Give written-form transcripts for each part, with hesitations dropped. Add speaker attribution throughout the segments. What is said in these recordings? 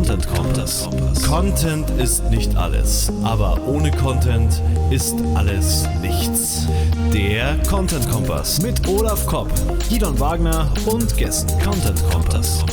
Speaker 1: Content Kompass. Content ist nicht alles, aber ohne Content ist alles nichts. Der Content Kompass mit Olaf Kopp, Gidon Wagner und Gästen. Content Kompass.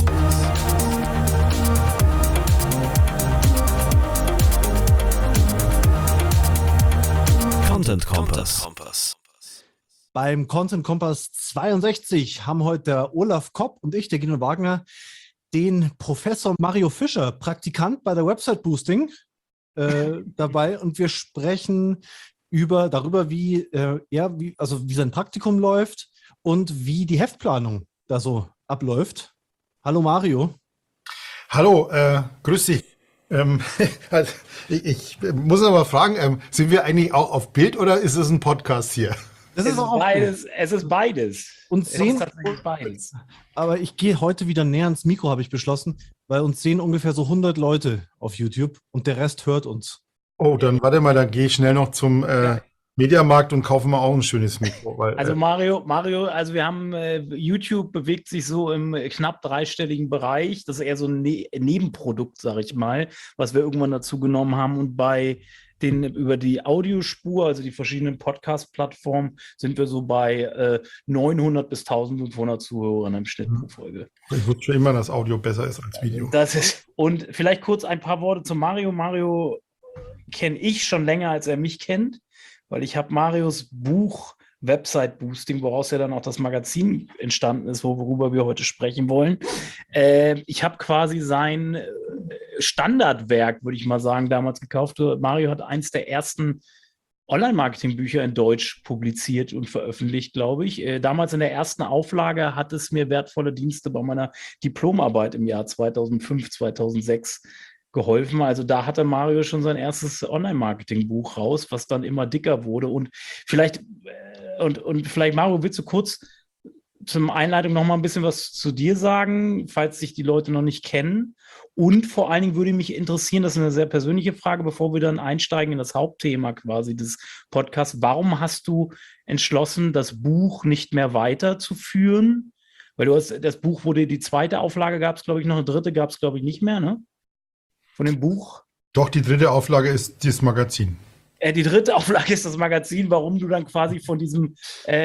Speaker 1: Content Kompass.
Speaker 2: Beim Content Kompass 62 haben heute der Olaf Kopp und ich, der Gidon Wagner, den Professor Mario Fischer, Praktikant bei der Website Boosting, dabei, und wir sprechen darüber, wie sein Praktikum läuft und wie die Heftplanung da so abläuft. Hallo Mario.
Speaker 3: Hallo, grüß dich. Also ich muss aber fragen, sind wir eigentlich auch auf Bild oder ist es ein Podcast hier?
Speaker 2: Das ist auch
Speaker 4: beides. Es ist beides.
Speaker 2: Und
Speaker 4: beides.
Speaker 2: Aber ich gehe heute wieder näher ans Mikro, habe ich beschlossen, weil uns sehen ungefähr so 100 Leute auf YouTube und der Rest hört uns.
Speaker 3: Oh, dann warte mal, dann gehe ich schnell noch zum Mediamarkt und kaufe mal auch ein schönes Mikro. Weil,
Speaker 4: also Mario, also wir haben, YouTube bewegt sich so im knapp dreistelligen Bereich. Das ist eher so ein Nebenprodukt, sage ich mal, was wir irgendwann dazu genommen haben. Und über die Audiospur, also die verschiedenen Podcast-Plattformen, sind wir so bei 900 bis 1500 Zuhörern im Schnitt pro Folge.
Speaker 3: Ich wusste schon immer, dass Audio besser ist als Video.
Speaker 4: Und vielleicht kurz ein paar Worte zu Mario. Mario kenne ich schon länger, als er mich kennt, weil ich habe Marios Buch Website Boosting, woraus ja dann auch das Magazin entstanden ist, worüber wir heute sprechen wollen. Ich habe quasi sein Standardwerk, würde ich mal sagen, damals gekauft. Mario hat eins der ersten Online-Marketing-Bücher in Deutsch publiziert und veröffentlicht, glaube ich. Damals in der ersten Auflage hat es mir wertvolle Dienste bei meiner Diplomarbeit im Jahr 2005, 2006 geholfen. Also da hatte Mario schon sein erstes Online-Marketing-Buch raus, was dann immer dicker wurde. Und vielleicht, Mario, willst du kurz zum Einleitung noch mal ein bisschen was zu dir sagen, falls sich die Leute noch nicht kennen? Und vor allen Dingen würde mich interessieren, das ist eine sehr persönliche Frage, bevor wir dann einsteigen in das Hauptthema quasi des Podcasts. Warum hast du entschlossen, das Buch nicht mehr weiterzuführen? Weil das Buch wurde, die zweite Auflage gab es, glaube ich, noch, eine dritte gab es, glaube ich, nicht mehr, ne? Von dem Buch?
Speaker 3: Doch, die dritte Auflage ist das Magazin.
Speaker 4: Die dritte Auflage ist das Magazin, warum du dann quasi von diesem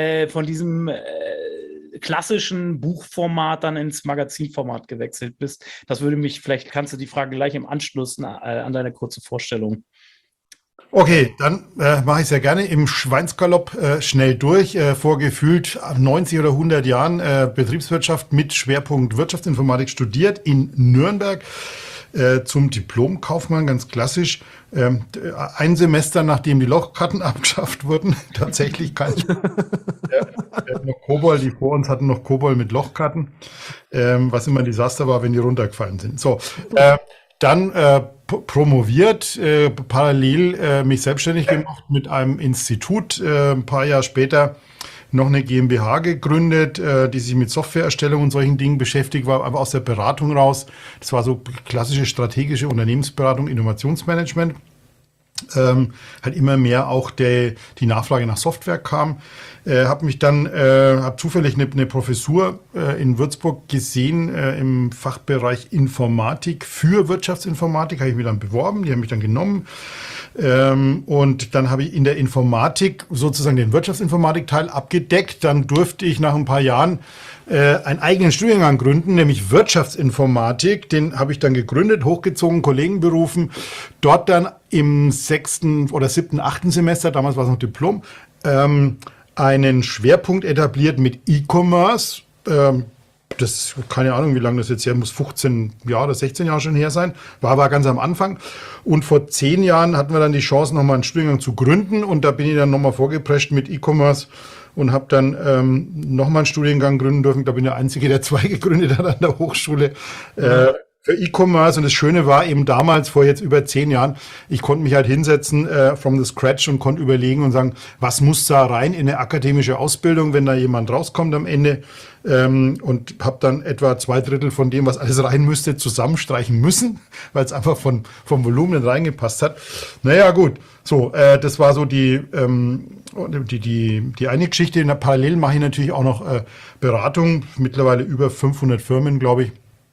Speaker 4: klassischen Buchformat dann ins Magazinformat gewechselt bist. Das würde mich, vielleicht kannst du die Frage gleich im Anschluss an deine kurze Vorstellung.
Speaker 3: Okay, dann mache ich es ja gerne im Schweinsgalopp schnell durch. Vor gefühlt 90 oder 100 Jahren Betriebswirtschaft mit Schwerpunkt Wirtschaftsinformatik studiert in Nürnberg. Zum Diplomkaufmann, ganz klassisch. Ein Semester, nachdem die Lochkarten abgeschafft wurden, tatsächlich kein noch Kobold, die vor uns hatten noch Kobold mit Lochkarten, was immer ein Desaster war, wenn die runtergefallen sind. So, dann promoviert, parallel mich selbstständig gemacht mit einem Institut, ein paar Jahre später noch eine GmbH gegründet, die sich mit Softwareerstellung und solchen Dingen beschäftigt, war aber aus der Beratung raus. Das war so klassische strategische Unternehmensberatung, Innovationsmanagement. Halt immer mehr auch die Nachfrage nach Software kam. Habe zufällig eine Professur in Würzburg gesehen im Fachbereich Informatik für Wirtschaftsinformatik, habe ich mich dann beworben, die haben mich dann genommen. Und dann habe ich in der Informatik sozusagen den Wirtschaftsinformatik-Teil abgedeckt. Dann durfte ich nach ein paar Jahren einen eigenen Studiengang gründen, nämlich Wirtschaftsinformatik. Den habe ich dann gegründet, hochgezogen, Kollegen berufen. Dort dann im 6. oder 7., 8. Semester, damals war es noch Diplom, einen Schwerpunkt etabliert mit E-Commerce. Das, keine Ahnung, wie lange das jetzt her muss, 15 Jahre oder 16 Jahre schon her sein, war ganz am Anfang. Und vor 10 Jahren hatten wir dann die Chance, nochmal einen Studiengang zu gründen. Und da bin ich dann nochmal vorgeprescht mit E-Commerce und habe dann nochmal einen Studiengang gründen dürfen. Da bin ich der Einzige, der 2 gegründet hat an der Hochschule. Für E-Commerce. Und das Schöne war eben damals, vor jetzt über 10 Jahren, ich konnte mich halt hinsetzen from the scratch und konnte überlegen und sagen, was muss da rein in eine akademische Ausbildung, wenn da jemand rauskommt am Ende. Und habe dann etwa 2/3 von dem, was alles rein müsste, zusammenstreichen müssen, weil es einfach vom Volumen reingepasst hat. Naja, gut. So, das war so die eine Geschichte. Parallel mache ich natürlich auch noch Beratung. Mittlerweile über 500 Firmen, glaube ich.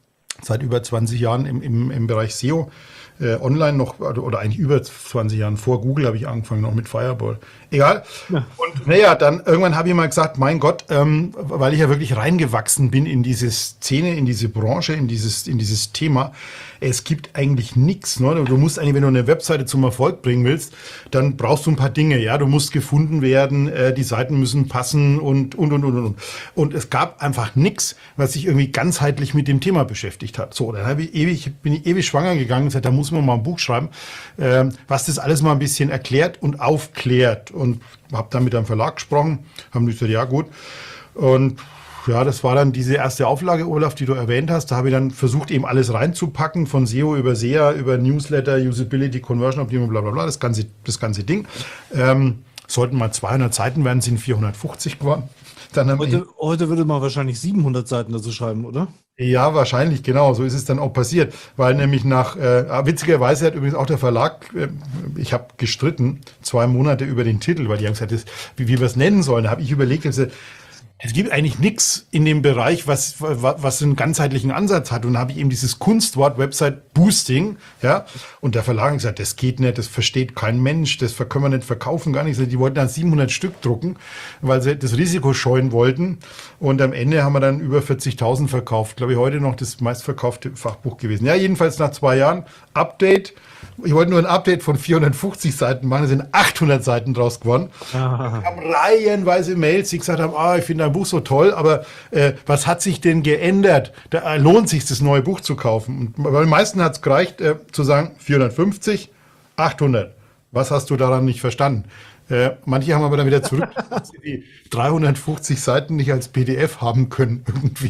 Speaker 3: seit über 20 Jahren im Bereich SEO. Online noch, oder eigentlich über 20 Jahren, vor Google habe ich angefangen, noch mit Fireball. Egal. Ja. Und naja, dann irgendwann habe ich mal gesagt, mein Gott, weil ich ja wirklich reingewachsen bin in diese Szene, in diese Branche, in dieses Thema. Es gibt eigentlich nichts. Ne? Du musst eigentlich, wenn du eine Webseite zum Erfolg bringen willst, dann brauchst du ein paar Dinge. Ja, du musst gefunden werden, die Seiten müssen passen und. Und es gab einfach nichts, was sich irgendwie ganzheitlich mit dem Thema beschäftigt hat. So, dann bin ich ewig schwanger gegangen und gesagt, da muss man mal ein Buch schreiben, was das alles mal ein bisschen erklärt und aufklärt. Und habe dann mit einem Verlag gesprochen, haben gesagt, ja gut. Und ja, das war dann diese erste Auflage, Olaf, die du erwähnt hast. Da habe ich dann versucht, eben alles reinzupacken, von SEO über SEA, über Newsletter, Usability, Conversion Optimierung, bla bla bla, das ganze Ding. Sollten mal 200 Seiten werden, sind 450 geworden. Dann
Speaker 2: heute würde man wahrscheinlich 700 Seiten dazu schreiben, oder?
Speaker 3: Ja, wahrscheinlich, genau. So ist es dann auch passiert. Weil nämlich witzigerweise hat übrigens auch der Verlag, ich habe gestritten, 2 Monate über den Titel, weil die haben gesagt, wie wir es nennen sollen. Da habe ich überlegt, es gibt eigentlich nichts in dem Bereich, was einen ganzheitlichen Ansatz hat. Und da habe ich eben dieses Kunstwort Website Boosting, ja. Und der Verlag hat gesagt, das geht nicht, das versteht kein Mensch, das können wir nicht verkaufen, gar nicht. Die wollten dann 700 Stück drucken, weil sie das Risiko scheuen wollten. Und am Ende haben wir dann über 40.000 verkauft. Glaube ich, heute noch das meistverkaufte Fachbuch gewesen. Ja, jedenfalls nach 2 Jahren Update. Ich wollte nur ein Update von 450 Seiten machen, da sind 800 Seiten draus geworden. Wir haben reihenweise Mails, die gesagt haben, ich finde dein Buch so toll, aber was hat sich denn geändert? Da lohnt sich das neue Buch zu kaufen. Und bei den meisten hat es gereicht, zu sagen, 450, 800. Was hast du daran nicht verstanden? Manche haben aber dann wieder zurück, dass sie die 350 Seiten nicht als PDF haben können irgendwie.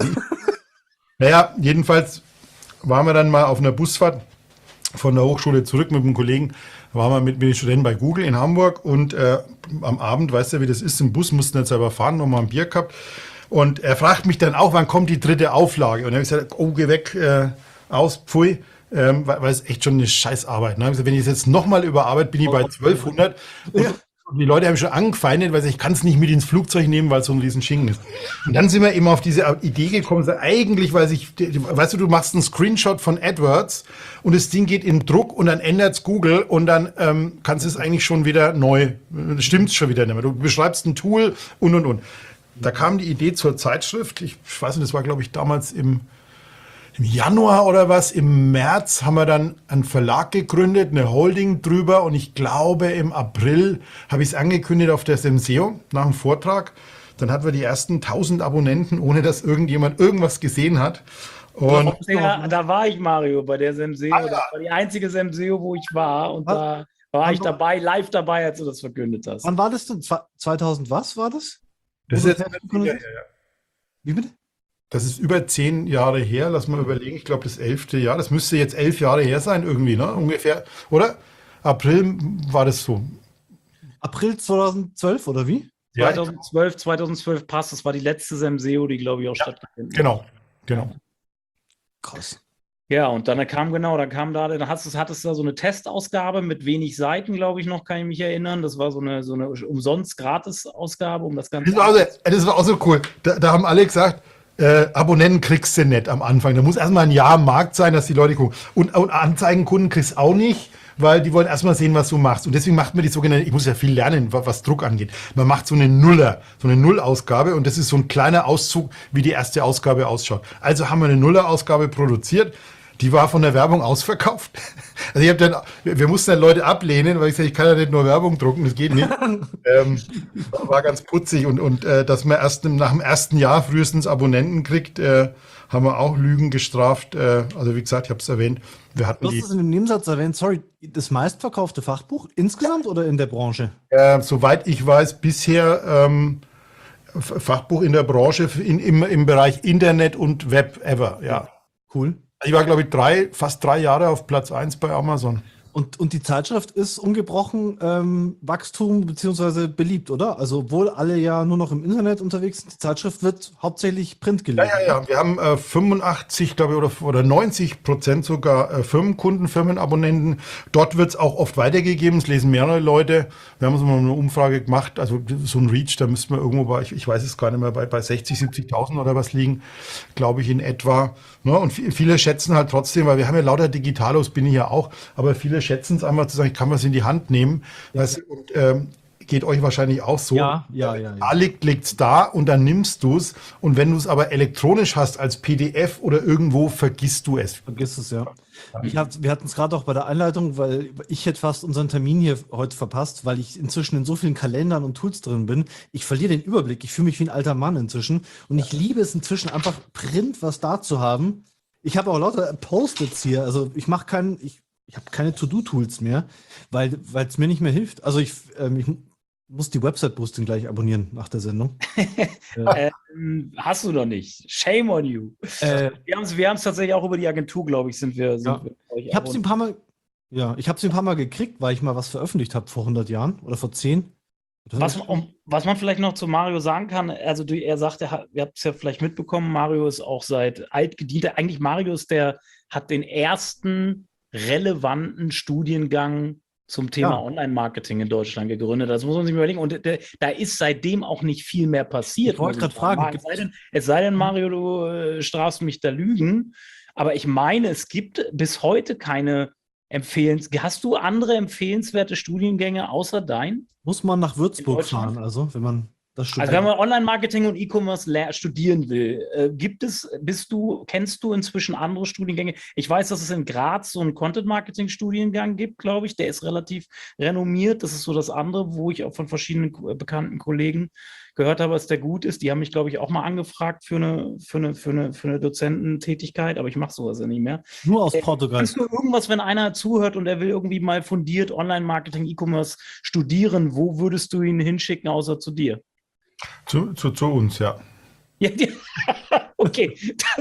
Speaker 3: Naja, jedenfalls waren wir dann mal auf einer Busfahrt von der Hochschule zurück mit einem Kollegen, waren wir mit den Studenten bei Google in Hamburg und am Abend, weißt du, wie das ist, im Bus, mussten jetzt selber fahren, nochmal ein Bier gehabt und er fragt mich dann auch, wann kommt die 3. Auflage? Und dann habe ich gesagt, geh weg, aus, pfui, weil es echt schon eine Scheißarbeit. Ne? Gesagt, wenn ich es jetzt nochmal überarbeite, bin ich bei 1200 und die Leute haben schon angefeindet, weil ich kann es nicht mit ins Flugzeug nehmen, weil es so ein riesen Schinken ist. Und dann sind wir eben auf diese Idee gekommen, eigentlich, weißt du, du machst einen Screenshot von AdWords und das Ding geht in Druck und dann ändert's Google und dann kannst du es eigentlich schon wieder neu, stimmt's schon wieder nicht mehr. Du beschreibst ein Tool und. Da kam die Idee zur Zeitschrift, ich weiß nicht, das war glaube ich damals im Januar oder was, im März haben wir dann einen Verlag gegründet, eine Holding drüber und ich glaube im April habe ich es angekündigt auf der SEMSEO nach einem Vortrag. Dann hatten wir die ersten 1000 Abonnenten, ohne dass irgendjemand irgendwas gesehen hat. Und
Speaker 4: da war ich, Mario, bei der SEMSEO. Das war die einzige SEMSEO, wo ich war und da war ich dabei, live dabei, als du das verkündet hast.
Speaker 2: Wann war das denn? 2000 was war das?
Speaker 3: Das ist jetzt
Speaker 2: Wie bitte?
Speaker 3: Das ist über 10 Jahre her, lass mal überlegen, ich glaube das 11. Jahr, das müsste jetzt 11 Jahre her sein irgendwie, ne? Ungefähr, oder? April war das so.
Speaker 2: April 2012 oder wie?
Speaker 4: 2012 passt, das war die letzte SEMSEO, die glaube ich auch stattgefunden hat.
Speaker 3: Genau.
Speaker 2: Krass.
Speaker 4: Ja, und dann hattest du da so eine Testausgabe mit wenig Seiten, glaube ich noch, kann ich mich erinnern. Das war so eine umsonst Gratis-Ausgabe, um das Ganze.
Speaker 3: Das war auch so cool. Da haben alle gesagt, Abonnenten kriegst du nicht am Anfang. Da muss erstmal ein Jahr am Markt sein, dass die Leute gucken. Und Anzeigenkunden kriegst du auch nicht, weil die wollen erstmal sehen, was du machst. Und deswegen macht man die sogenannte, ich muss ja viel lernen, was Druck angeht. Man macht so eine Nullausgabe und das ist so ein kleiner Auszug, wie die erste Ausgabe ausschaut. Also haben wir eine Nullerausgabe produziert. Die war von der Werbung ausverkauft. Also wir mussten dann Leute ablehnen, weil ich sage, ich kann ja nicht nur Werbung drucken, das geht nicht. War ganz putzig und dass man erst nach dem ersten Jahr frühestens Abonnenten kriegt, haben wir auch Lügen gestraft. Also wie gesagt, ich habe es erwähnt.
Speaker 2: Du hast es in dem Nebensatz erwähnt, sorry, das meistverkaufte Fachbuch insgesamt oder in der Branche?
Speaker 3: Soweit ich weiß, bisher Fachbuch in der Branche im Bereich Internet und Web ever, ja.
Speaker 2: Cool.
Speaker 3: Ich war, glaube ich, fast 3 Jahre auf Platz 1 bei Amazon.
Speaker 2: Und die Zeitschrift ist ungebrochen Wachstum beziehungsweise beliebt, oder? Also obwohl alle ja nur noch im Internet unterwegs sind, die Zeitschrift wird hauptsächlich Print gelesen.
Speaker 3: Ja. Wir haben 85, glaube ich, oder 90% sogar Firmenkunden, Firmenabonnenten. Dort wird es auch oft weitergegeben. Es lesen mehrere Leute. Wir haben uns mal eine Umfrage gemacht. Also so ein Reach, da müssten wir irgendwo bei, ich weiß es gar nicht mehr, bei 60, 70.000 oder was liegen, glaube ich, in etwa. Ne? Und viele schätzen halt trotzdem, weil wir haben ja lauter Digitalos, bin ich ja auch, aber viele schätzen es einmal zu sagen, ich kann was in die Hand nehmen. Weißt du, und geht euch wahrscheinlich auch so.
Speaker 2: Ja.
Speaker 3: Da liegt's da und dann nimmst du es. Und wenn du es aber elektronisch hast als PDF oder irgendwo, vergisst du es.
Speaker 2: Vergiss es, ja. Wir hatten es gerade auch bei der Einleitung, weil ich hätte fast unseren Termin hier heute verpasst, weil ich inzwischen in so vielen Kalendern und Tools drin bin. Ich verliere den Überblick. Ich fühle mich wie ein alter Mann inzwischen. Und ich liebe es inzwischen einfach Print, was da zu haben. Ich habe auch lauter Post-its hier. Also ich habe keine To-Do-Tools mehr, weil es mir nicht mehr hilft. Also ich muss die Website-Boosting gleich abonnieren nach der Sendung.
Speaker 4: Hast du noch nicht. Shame on you. Wir haben es tatsächlich auch über die Agentur, glaube ich, sind wir
Speaker 2: ich habe sie ein paar Mal, ich habe sie ein paar Mal gekriegt, weil ich mal was veröffentlicht habe vor 100 Jahren oder vor 10.
Speaker 4: Was man vielleicht noch zu Mario sagen kann, also er sagt, ihr habt es ja vielleicht mitbekommen, Mario ist auch seit altgedienter, eigentlich Mario hat den ersten relevanten Studiengang zum Thema Online-Marketing in Deutschland gegründet. Das muss man sich überlegen. Und da ist seitdem auch nicht viel mehr passiert.
Speaker 2: Ich wollte gerade fragen.
Speaker 4: Es sei denn, Mario, du strafst mich da Lügen. Aber ich meine, es gibt bis heute keine Hast du andere empfehlenswerte Studiengänge außer dein?
Speaker 2: Muss man nach Würzburg fahren, also wenn man das studiert?
Speaker 4: Also wenn man Online-Marketing und E-Commerce studieren will, kennst du inzwischen andere Studiengänge? Ich weiß, dass es in Graz so einen Content-Marketing-Studiengang gibt, glaube ich. Der ist relativ renommiert. Das ist so das andere, wo ich auch von verschiedenen bekannten Kollegen gehört habe, dass der gut ist. Die haben mich, glaube ich, auch mal angefragt für eine Dozententätigkeit, aber ich mache sowas ja nicht mehr.
Speaker 2: Nur aus Portugal.
Speaker 4: Kannst du irgendwas, wenn einer zuhört und er will irgendwie mal fundiert Online-Marketing, E-Commerce studieren, wo würdest du ihn hinschicken, außer zu dir?
Speaker 3: Zu uns, ja.
Speaker 4: Ja, okay.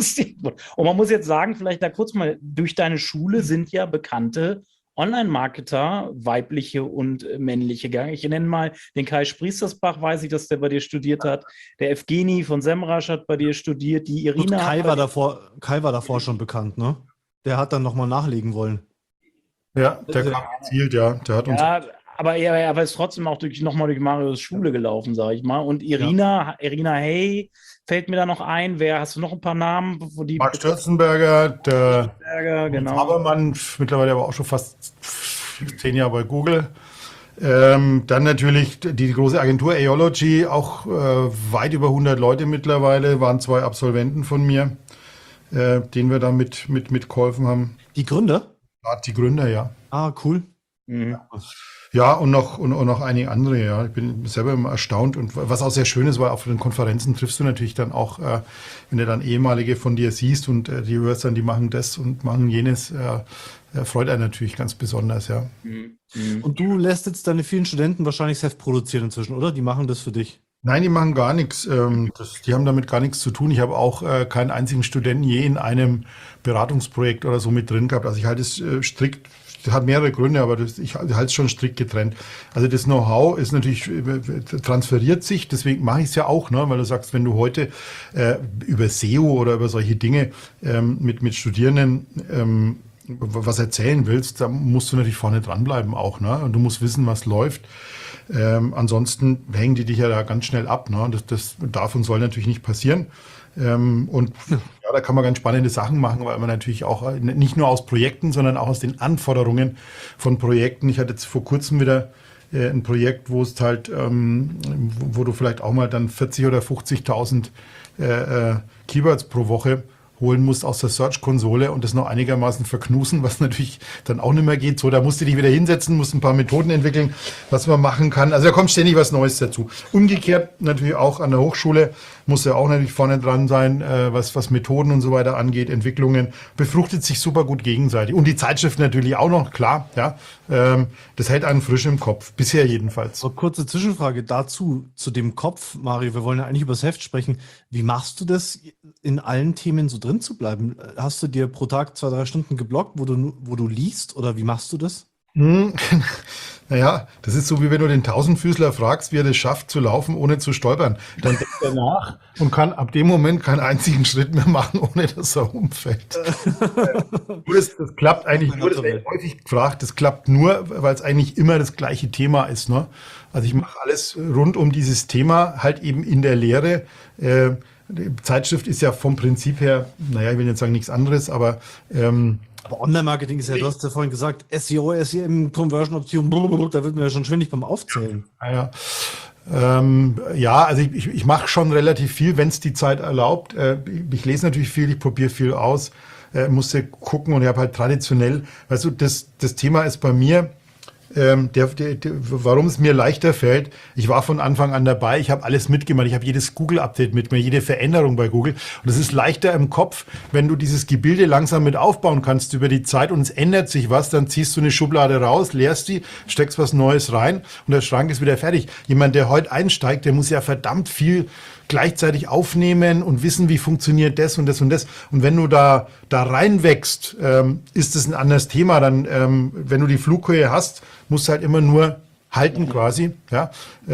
Speaker 4: Und man muss jetzt sagen, vielleicht da kurz mal, durch deine Schule sind ja bekannte Online-Marketer, weibliche und männliche gegangen. Ich nenne mal den Kai Spriestersbach, weiß ich, dass der bei dir studiert hat. Der Evgeni von Semrush hat bei dir studiert. Die Irina.
Speaker 2: Kai war davor schon bekannt, ne? Der hat dann nochmal nachlegen wollen.
Speaker 3: Ja, der kam gezielt, ja. Der hat uns.
Speaker 4: Ja, aber er ist trotzdem auch nochmal durch Marios Schule gelaufen, sage ich mal. Und Irina Hey, fällt mir da noch ein. Hast du noch ein paar Namen?
Speaker 3: Marc Stürzenberger, der
Speaker 4: genau.
Speaker 3: Habermann, mittlerweile aber auch schon fast 10 Jahre bei Google. Dann natürlich die große Agentur Aeology, auch weit über 100 Leute mittlerweile, waren 2 Absolventen von mir, denen wir da mitgeholfen haben.
Speaker 2: Die Gründer?
Speaker 3: Ja, die Gründer, ja.
Speaker 2: Ah, cool.
Speaker 4: Mhm.
Speaker 3: Ja, und noch einige andere, ja. Ich bin selber immer erstaunt. Und was auch sehr schön ist, weil auf den Konferenzen triffst du natürlich dann auch, wenn du dann ehemalige von dir siehst und die hörst dann, die machen das und machen jenes, freut einen natürlich ganz besonders, ja.
Speaker 2: Und du lässt jetzt deine vielen Studenten wahrscheinlich selbst produzieren inzwischen, oder? Die machen das für dich?
Speaker 3: Nein, die machen gar nichts. Die haben damit gar nichts zu tun. Ich habe auch keinen einzigen Studenten je in einem Beratungsprojekt oder so mit drin gehabt. Also ich halte es strikt. Das hat mehrere Gründe, aber ich halte es schon strikt getrennt. Also das Know-how ist natürlich, transferiert sich, deswegen mache ich es ja auch, ne? Weil du sagst, wenn du heute über SEO oder über solche Dinge mit Studierenden was erzählen willst, da musst du natürlich vorne dranbleiben auch, ne? Und du musst wissen, was läuft. Ansonsten hängen die dich ja da ganz schnell ab, ne? Das darf und soll natürlich nicht passieren. Und ja, da kann man ganz spannende Sachen machen, weil man natürlich auch nicht nur aus Projekten, sondern auch aus den Anforderungen von Projekten. Ich hatte jetzt vor kurzem wieder ein Projekt, wo es halt, wo du vielleicht auch mal dann 40 oder 50.000 Keywords pro Woche holen musst aus der Search-Konsole und das noch einigermaßen verknusen, was natürlich dann auch nicht mehr geht. So, da musst du dich wieder hinsetzen, musst ein paar Methoden entwickeln, was man machen kann. Also da kommt ständig was Neues dazu. Umgekehrt natürlich auch an der Hochschule muss ja auch natürlich vorne dran sein, was Methoden und so weiter angeht, Entwicklungen. Befruchtet sich super gut gegenseitig. Und die Zeitschrift natürlich auch noch, klar. Ja, das hält einen frisch im Kopf, bisher jedenfalls.
Speaker 2: So, kurze Zwischenfrage dazu, zu dem Kopf, Mario. Wir wollen ja eigentlich über das Heft sprechen. Wie machst du das, in allen Themen so drin zu bleiben? Hast du dir pro Tag 2-3 Stunden geblockt, wo du liest, oder wie machst du das?
Speaker 3: Hm, naja, das ist so, wie wenn du den Tausendfüßler fragst, wie er das schafft, zu laufen, ohne zu stolpern. Dann denkt er nach und kann ab dem Moment keinen einzigen Schritt mehr machen, ohne dass er umfällt. Das klappt eigentlich nur, das werde häufig gefragt, das klappt nur, weil es eigentlich immer das gleiche Thema ist. Ne? Also ich mache alles rund um dieses Thema, halt eben in der Lehre. Die Zeitschrift ist ja vom Prinzip her, naja, ich will jetzt sagen nichts anderes, aber
Speaker 2: Aber Online-Marketing ist ja, du hast ja vorhin gesagt, SEO, SEM, Conversion-Optimierung, da wird mir ja schon schwindig beim Aufzählen.
Speaker 3: ja, ja, also ich mache schon relativ viel, wenn es die Zeit erlaubt. Ich lese natürlich viel, ich probiere viel aus, musste gucken und ich habe halt traditionell, weißt du, das Thema ist bei mir, warum es mir leichter fällt, ich war von Anfang an dabei, ich habe alles mitgemacht, ich habe jedes Google-Update mitgemacht, jede Veränderung bei Google. Und es ist leichter im Kopf, wenn du dieses Gebilde langsam mit aufbauen kannst über die Zeit und es ändert sich was, dann ziehst du eine Schublade raus, leerst die, steckst was Neues rein und der Schrank ist wieder fertig. Jemand, der heute einsteigt, der muss ja verdammt viel gleichzeitig aufnehmen und wissen, wie funktioniert das und das und das. Und wenn du da reinwächst, ist das ein anderes Thema. Dann, wenn du die Flughöhe hast, musst du halt immer nur halten quasi. Ja?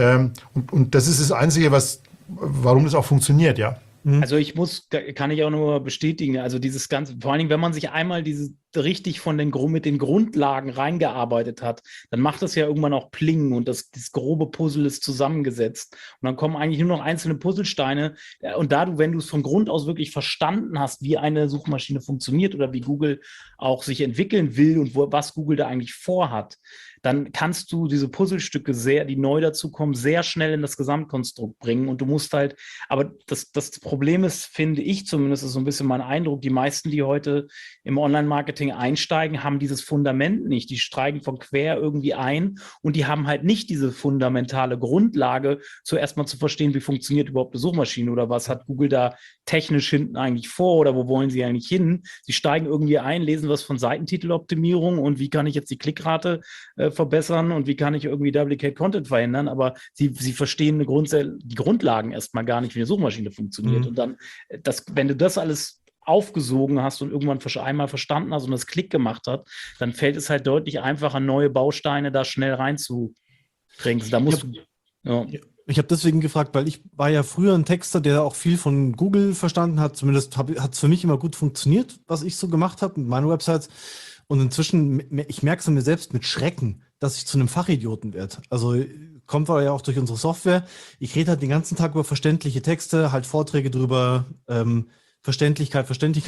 Speaker 3: Und das ist das Einzige, warum das auch funktioniert, ja.
Speaker 4: Also kann ich auch nur bestätigen, also dieses Ganze, vor allen Dingen, wenn man sich einmal richtig mit den Grundlagen reingearbeitet hat, dann macht das ja irgendwann auch Pling und das grobe Puzzle ist zusammengesetzt. Und dann kommen eigentlich nur noch einzelne Puzzlesteine. Und wenn du es von Grund aus wirklich verstanden hast, wie eine Suchmaschine funktioniert oder wie Google auch sich entwickeln will und was Google da eigentlich vorhat, dann kannst du diese Puzzlestücke die neu dazukommen, sehr schnell in das Gesamtkonstrukt bringen. Und du musst halt, aber das Problem ist, finde ich zumindest, ist so ein bisschen mein Eindruck, die meisten, die heute im Online-Marketing einsteigen, haben dieses Fundament nicht. Die steigen von quer irgendwie ein und die haben halt nicht diese fundamentale Grundlage, zuerst mal zu verstehen, wie funktioniert überhaupt eine Suchmaschine oder was hat Google da technisch hinten eigentlich vor oder wo wollen sie eigentlich hin. Sie steigen irgendwie ein, lesen was von Seitentiteloptimierung und wie kann ich jetzt die Klickrate verbessern und wie kann ich irgendwie Duplicate Content verhindern, aber sie verstehen die Grundlagen erstmal gar nicht, wie eine Suchmaschine funktioniert. Und dann, wenn du das alles aufgesogen hast und irgendwann einmal verstanden hast und das Klick gemacht hat, dann fällt es halt deutlich einfacher, neue Bausteine da schnell reinzubringen. Da musst du. Ja.
Speaker 2: Ich habe deswegen gefragt, weil ich war ja früher ein Texter, der auch viel von Google verstanden hat. Zumindest hat es für mich immer gut funktioniert, was ich so gemacht habe mit meinen Websites. Und inzwischen, ich merke es an mir selbst mit Schrecken, dass ich zu einem Fachidioten werde. Also kommt ja auch durch unsere Software. Ich rede halt den ganzen Tag über verständliche Texte, halt Vorträge drüber, Verständlichkeit,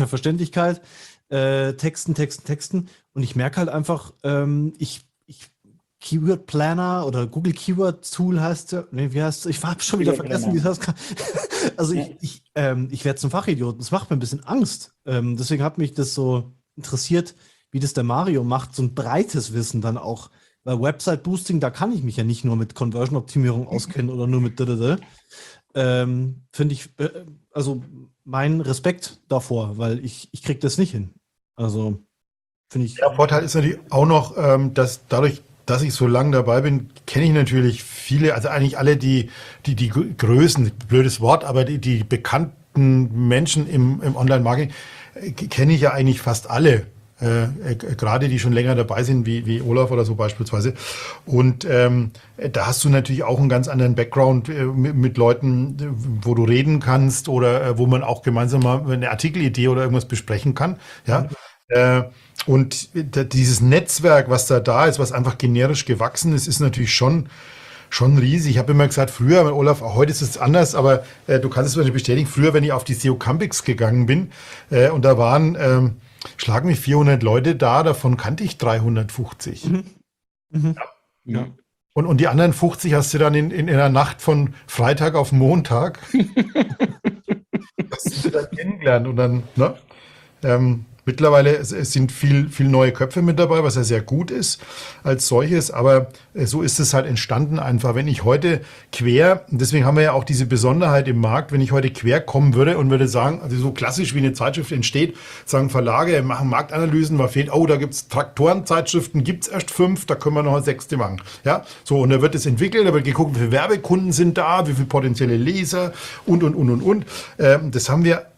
Speaker 2: Texten. Und ich merke halt einfach, Keyword Planner oder Google Keyword Tool heißt ja, wie heißt es? Ich habe schon wieder vergessen, wie das heißt. Also ich werde zum Fachidioten. Das macht mir ein bisschen Angst. Deswegen hat mich das so interessiert, wie das der Mario macht, so ein breites Wissen dann auch. Weil Website-Boosting, da kann ich mich ja nicht nur mit Conversion-Optimierung auskennen oder nur mit finde ich, also mein Respekt davor, weil ich kriege das nicht hin. Also finde ich.
Speaker 3: Der Vorteil ist natürlich auch noch, dass dadurch, dass ich so lange dabei bin, kenne ich natürlich viele, also eigentlich alle die Größen, blödes Wort, aber die bekannten Menschen im Online-Marketing kenne ich ja eigentlich fast alle. Gerade die schon länger dabei sind, wie Olaf oder so beispielsweise. Und da hast du natürlich auch einen ganz anderen Background mit Leuten, wo du reden kannst oder wo man auch gemeinsam mal eine Artikelidee oder irgendwas besprechen kann. Ja. Und dieses Netzwerk, was da ist, was einfach generisch gewachsen ist, ist natürlich schon riesig. Ich habe immer gesagt, früher, Olaf, heute ist es anders, aber du kannst es wahrscheinlich bestätigen, früher, wenn ich auf die SEO Campix gegangen bin und da waren schlagen mich 400 Leute da, davon kannte ich 350. Ja. Und die anderen 50 hast du dann in einer Nacht von Freitag auf Montag hast du dann kennengelernt und dann, ne? Mittlerweile es sind viel neue Köpfe mit dabei, was ja sehr gut ist als solches, aber so ist es halt entstanden einfach. Wenn ich heute deswegen haben wir ja auch diese Besonderheit im Markt, wenn ich heute quer kommen würde und würde sagen, also so klassisch wie eine Zeitschrift entsteht, sagen Verlage, machen Marktanalysen, da gibt es Traktorenzeitschriften, gibt es erst 5, da können wir noch eine 6. machen. Ja, so, und da wird es entwickelt, da wird geguckt, wie viele Werbekunden sind da, wie viele potenzielle Leser und. Das haben wir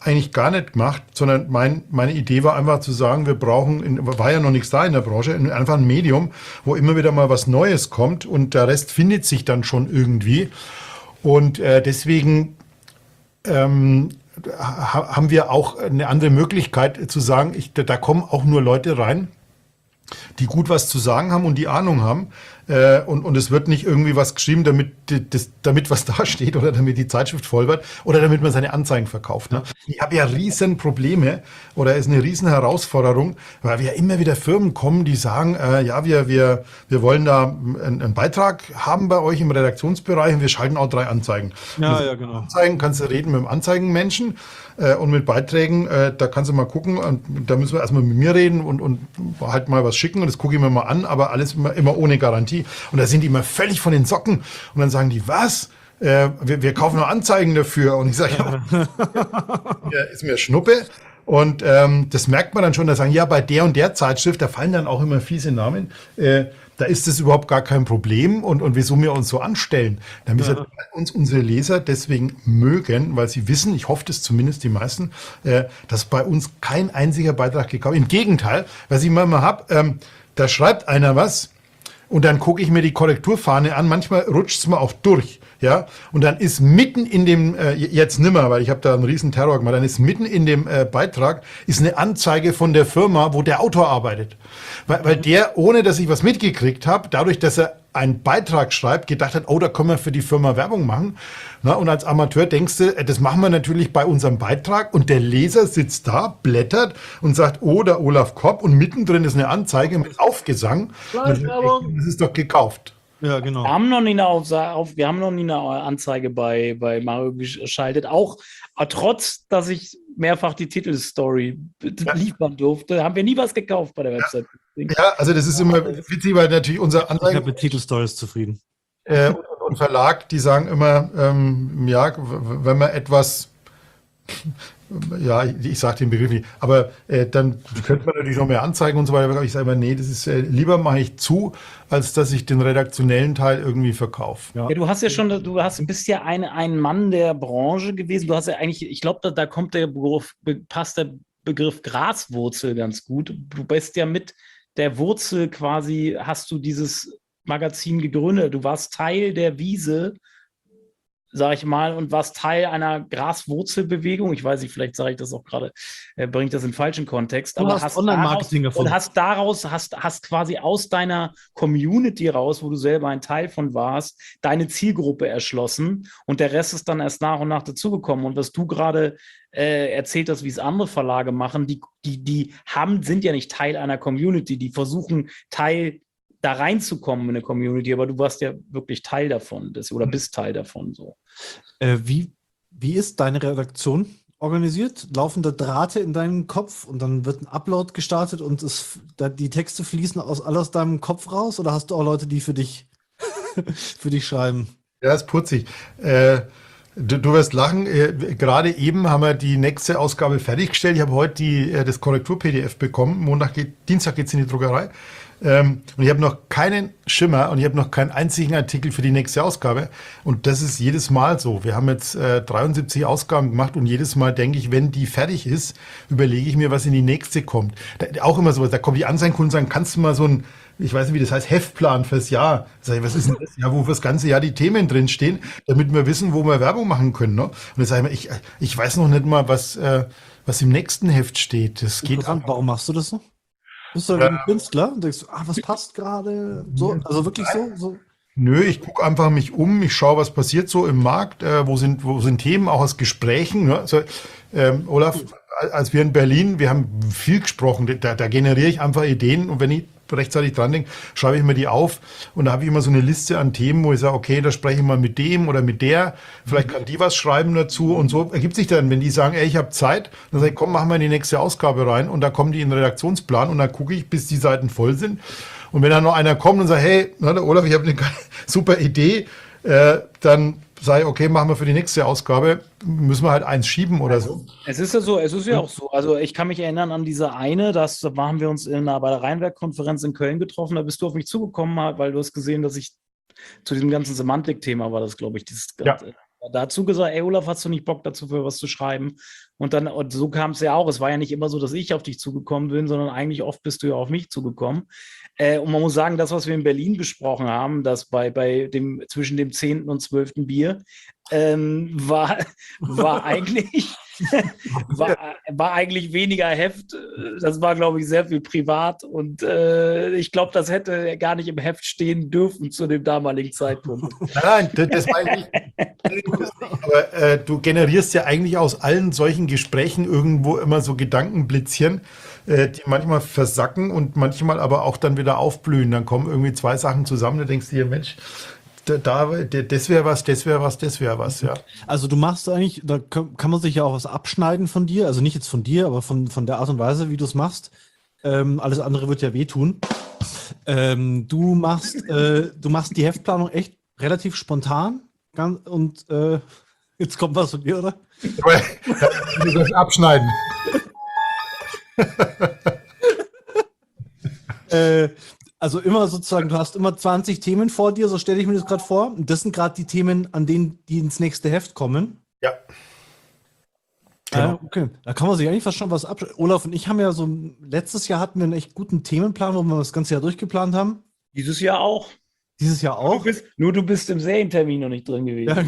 Speaker 3: eigentlich gar nicht gemacht, sondern meine Idee war einfach zu sagen, wir brauchen, war ja noch nichts da in der Branche, einfach ein Medium, wo immer wieder mal was Neues kommt und der Rest findet sich dann schon irgendwie. Und deswegen haben wir auch eine andere Möglichkeit zu sagen, da kommen auch nur Leute rein, die gut was zu sagen haben und die Ahnung haben. Und es wird nicht irgendwie was geschrieben, damit was da steht oder damit die Zeitschrift voll wird oder damit man seine Anzeigen verkauft. Ne? Ich habe ja riesen Probleme oder ist eine riesen Herausforderung, weil wir ja immer wieder Firmen kommen, die sagen, ja, wir wollen da einen Beitrag haben bei euch im Redaktionsbereich und wir schalten auch 3 Anzeigen.
Speaker 2: Ja, genau.
Speaker 3: Anzeigen kannst du reden mit dem Anzeigenmenschen und mit Beiträgen, da kannst du mal gucken und da müssen wir erstmal mit mir reden und halt mal was schicken und das gucke ich mir mal an, aber alles immer ohne Garantie. Und da sind die immer völlig von den Socken und dann sagen die, was? Wir kaufen nur Anzeigen dafür. Und ich sage, ja, ist mir Schnuppe. Und das merkt man dann schon, da sagen, ja, bei der und der Zeitschrift, da fallen dann auch immer fiese Namen. Da ist das überhaupt gar kein Problem und wieso wir uns so anstellen. Da müssen uns unsere Leser deswegen mögen, weil sie wissen, ich hoffe das zumindest die meisten, dass bei uns kein einziger Beitrag gekauft wird. Im Gegenteil, was ich immer habe, da schreibt einer was und dann gucke ich mir die Korrekturfahne an. Manchmal rutscht es mir auch durch. Ja, und dann ist mitten in dem, jetzt nimmer, weil ich habe da einen riesen Terror gemacht, dann ist mitten in dem Beitrag ist eine Anzeige von der Firma, wo der Autor arbeitet. Weil der, ohne dass ich was mitgekriegt habe, dadurch, dass er einen Beitrag schreibt, gedacht hat, oh, da können wir für die Firma Werbung machen. Na, und als Amateur denkst du, das machen wir natürlich bei unserem Beitrag und der Leser sitzt da, blättert und sagt, oh, der Olaf Kopp und mittendrin ist eine Anzeige mit Aufgesang. Das ist doch gekauft.
Speaker 2: Ja, genau.
Speaker 4: Wir haben noch nie eine Anzeige bei Mario geschaltet, auch trotz, dass ich mehrfach die Titelstory liefern durfte, haben wir nie was gekauft bei der Website.
Speaker 3: Ja, also das ist immer witzig, weil natürlich unser Anzeigen...
Speaker 2: Ich bin mit Titelstories zufrieden.
Speaker 3: Und Verlag, die sagen immer, ja, wenn man etwas... Ja, ich sage den Begriff nicht, aber dann könnte man natürlich noch mehr Anzeigen und so weiter. Aber ich sage immer, nee, das ist lieber mache ich zu, als dass ich den redaktionellen Teil irgendwie verkaufe.
Speaker 2: Ja.
Speaker 4: Ja, du hast ja schon, bist ja ein Mann der Branche gewesen. Du hast ja eigentlich, ich glaube, da kommt passt der Begriff Graswurzel ganz gut. Du bist ja mit der Wurzel quasi, hast du dieses Magazin gegründet. Du warst Teil der Wiese, sag ich mal, und warst Teil einer Graswurzelbewegung. Ich weiß nicht, vielleicht sage ich das auch gerade, bringe ich das in den falschen Kontext.
Speaker 2: Du hast Online-Marketing gefunden.
Speaker 4: Und hast quasi aus deiner Community raus, wo du selber ein Teil von warst, deine Zielgruppe erschlossen und der Rest ist dann erst nach und nach dazugekommen. Und was du gerade erzählt hast, wie es andere Verlage machen, sind ja nicht Teil einer Community, die versuchen, da reinzukommen in eine Community, aber du warst ja wirklich Teil davon bist Teil davon. So.
Speaker 2: Wie ist deine Redaktion organisiert? Laufen da Drahte in deinem Kopf und dann wird ein Upload gestartet und die Texte fließen alle aus deinem Kopf raus oder hast du auch Leute, die für dich schreiben?
Speaker 3: Ja, ist putzig. Du wirst lachen, gerade eben haben wir die nächste Ausgabe fertiggestellt. Ich habe heute das Korrektur-PDF bekommen. Dienstag geht es in die Druckerei. Und ich habe noch keinen Schimmer und ich habe noch keinen einzigen Artikel für die nächste Ausgabe. Und das ist jedes Mal so. Wir haben jetzt 73 Ausgaben gemacht und jedes Mal denke ich, wenn die fertig ist, überlege ich mir, was in die nächste kommt. Auch immer so, da kommen die Anzeigenkunden und sagen, kannst du mal so ein, ich weiß nicht, wie das heißt, Heftplan fürs Jahr. Sag ich, was ist denn das? Ja, wo fürs ganze Jahr die Themen drinstehen, damit wir wissen, wo wir Werbung machen können. Ne? Und dann sage ich mir, ich weiß noch nicht mal, was im nächsten Heft steht. Das geht
Speaker 2: einfach. Warum machst du das so? Bist du ein Künstler und denkst, was passt gerade? So, also wirklich so?
Speaker 3: Nö, ich gucke einfach mich um, ich schaue, was passiert so im Markt, wo sind Themen, auch aus Gesprächen. Ne? Also, Olaf, als wir in Berlin, wir haben viel gesprochen, da generiere ich einfach Ideen und wenn ich rechtzeitig dran denke, schreibe ich mir die auf und da habe ich immer so eine Liste an Themen, wo ich sage, okay, da spreche ich mal mit dem oder mit der, vielleicht kann die was schreiben dazu und so ergibt sich dann, wenn die sagen, ey, ich habe Zeit, dann sage ich, komm, machen wir in die nächste Ausgabe rein und da kommen die in den Redaktionsplan und dann gucke ich, bis die Seiten voll sind und wenn dann noch einer kommt und sagt, hey, der Olaf, ich habe eine super Idee, dann sage ich, okay, machen wir für die nächste Ausgabe, müssen wir halt eins schieben oder so.
Speaker 4: Es ist ja auch so. Also ich kann mich erinnern an diese eine, da haben wir uns bei der Rheinwerk-Konferenz in Köln getroffen, da bist du auf mich zugekommen, weil du hast gesehen, dass ich zu diesem ganzen Semantik-Thema war das, glaube ich, dazu gesagt, ey Olaf, hast du nicht Bock dazu für was zu schreiben? Und so kam es ja auch. Es war ja nicht immer so, dass ich auf dich zugekommen bin, sondern eigentlich oft bist du ja auf mich zugekommen. Und man muss sagen, das, was wir in Berlin besprochen haben, dass zwischen dem 10. und 12. Bier, war eigentlich war eigentlich weniger Heft. Das war, glaube ich, sehr viel privat. Und ich glaube, das hätte gar nicht im Heft stehen dürfen zu dem damaligen Zeitpunkt.
Speaker 3: Nein, das meine ich nicht. Aber du generierst ja eigentlich aus allen solchen Gesprächen irgendwo immer so Gedankenblitzchen, die manchmal versacken und manchmal aber auch dann wieder aufblühen. Dann kommen irgendwie zwei Sachen zusammen, da denkst du dir, Mensch, das wäre was, das wäre was, das wäre was, ja.
Speaker 2: Also du machst eigentlich, da kann man sich ja auch was abschneiden von dir, also nicht jetzt von dir, aber von der Art und Weise, wie du es machst. Alles andere wird ja wehtun. Du machst die Heftplanung echt relativ spontan und jetzt kommt was von dir, oder?
Speaker 3: Du das abschneiden.
Speaker 2: Also immer sozusagen, du hast immer 20 Themen vor dir, so stelle ich mir das gerade vor. Und das sind gerade die Themen, an denen die ins nächste Heft kommen.
Speaker 3: Ja. Genau.
Speaker 2: Okay, da kann man sich eigentlich fast schon was abschneiden. Olaf und ich haben ja letztes Jahr hatten wir einen echt guten Themenplan, wo wir das ganze Jahr durchgeplant haben.
Speaker 4: Dieses Jahr auch.
Speaker 2: Dieses Jahr auch.
Speaker 4: Du bist im Serientermin noch nicht drin gewesen.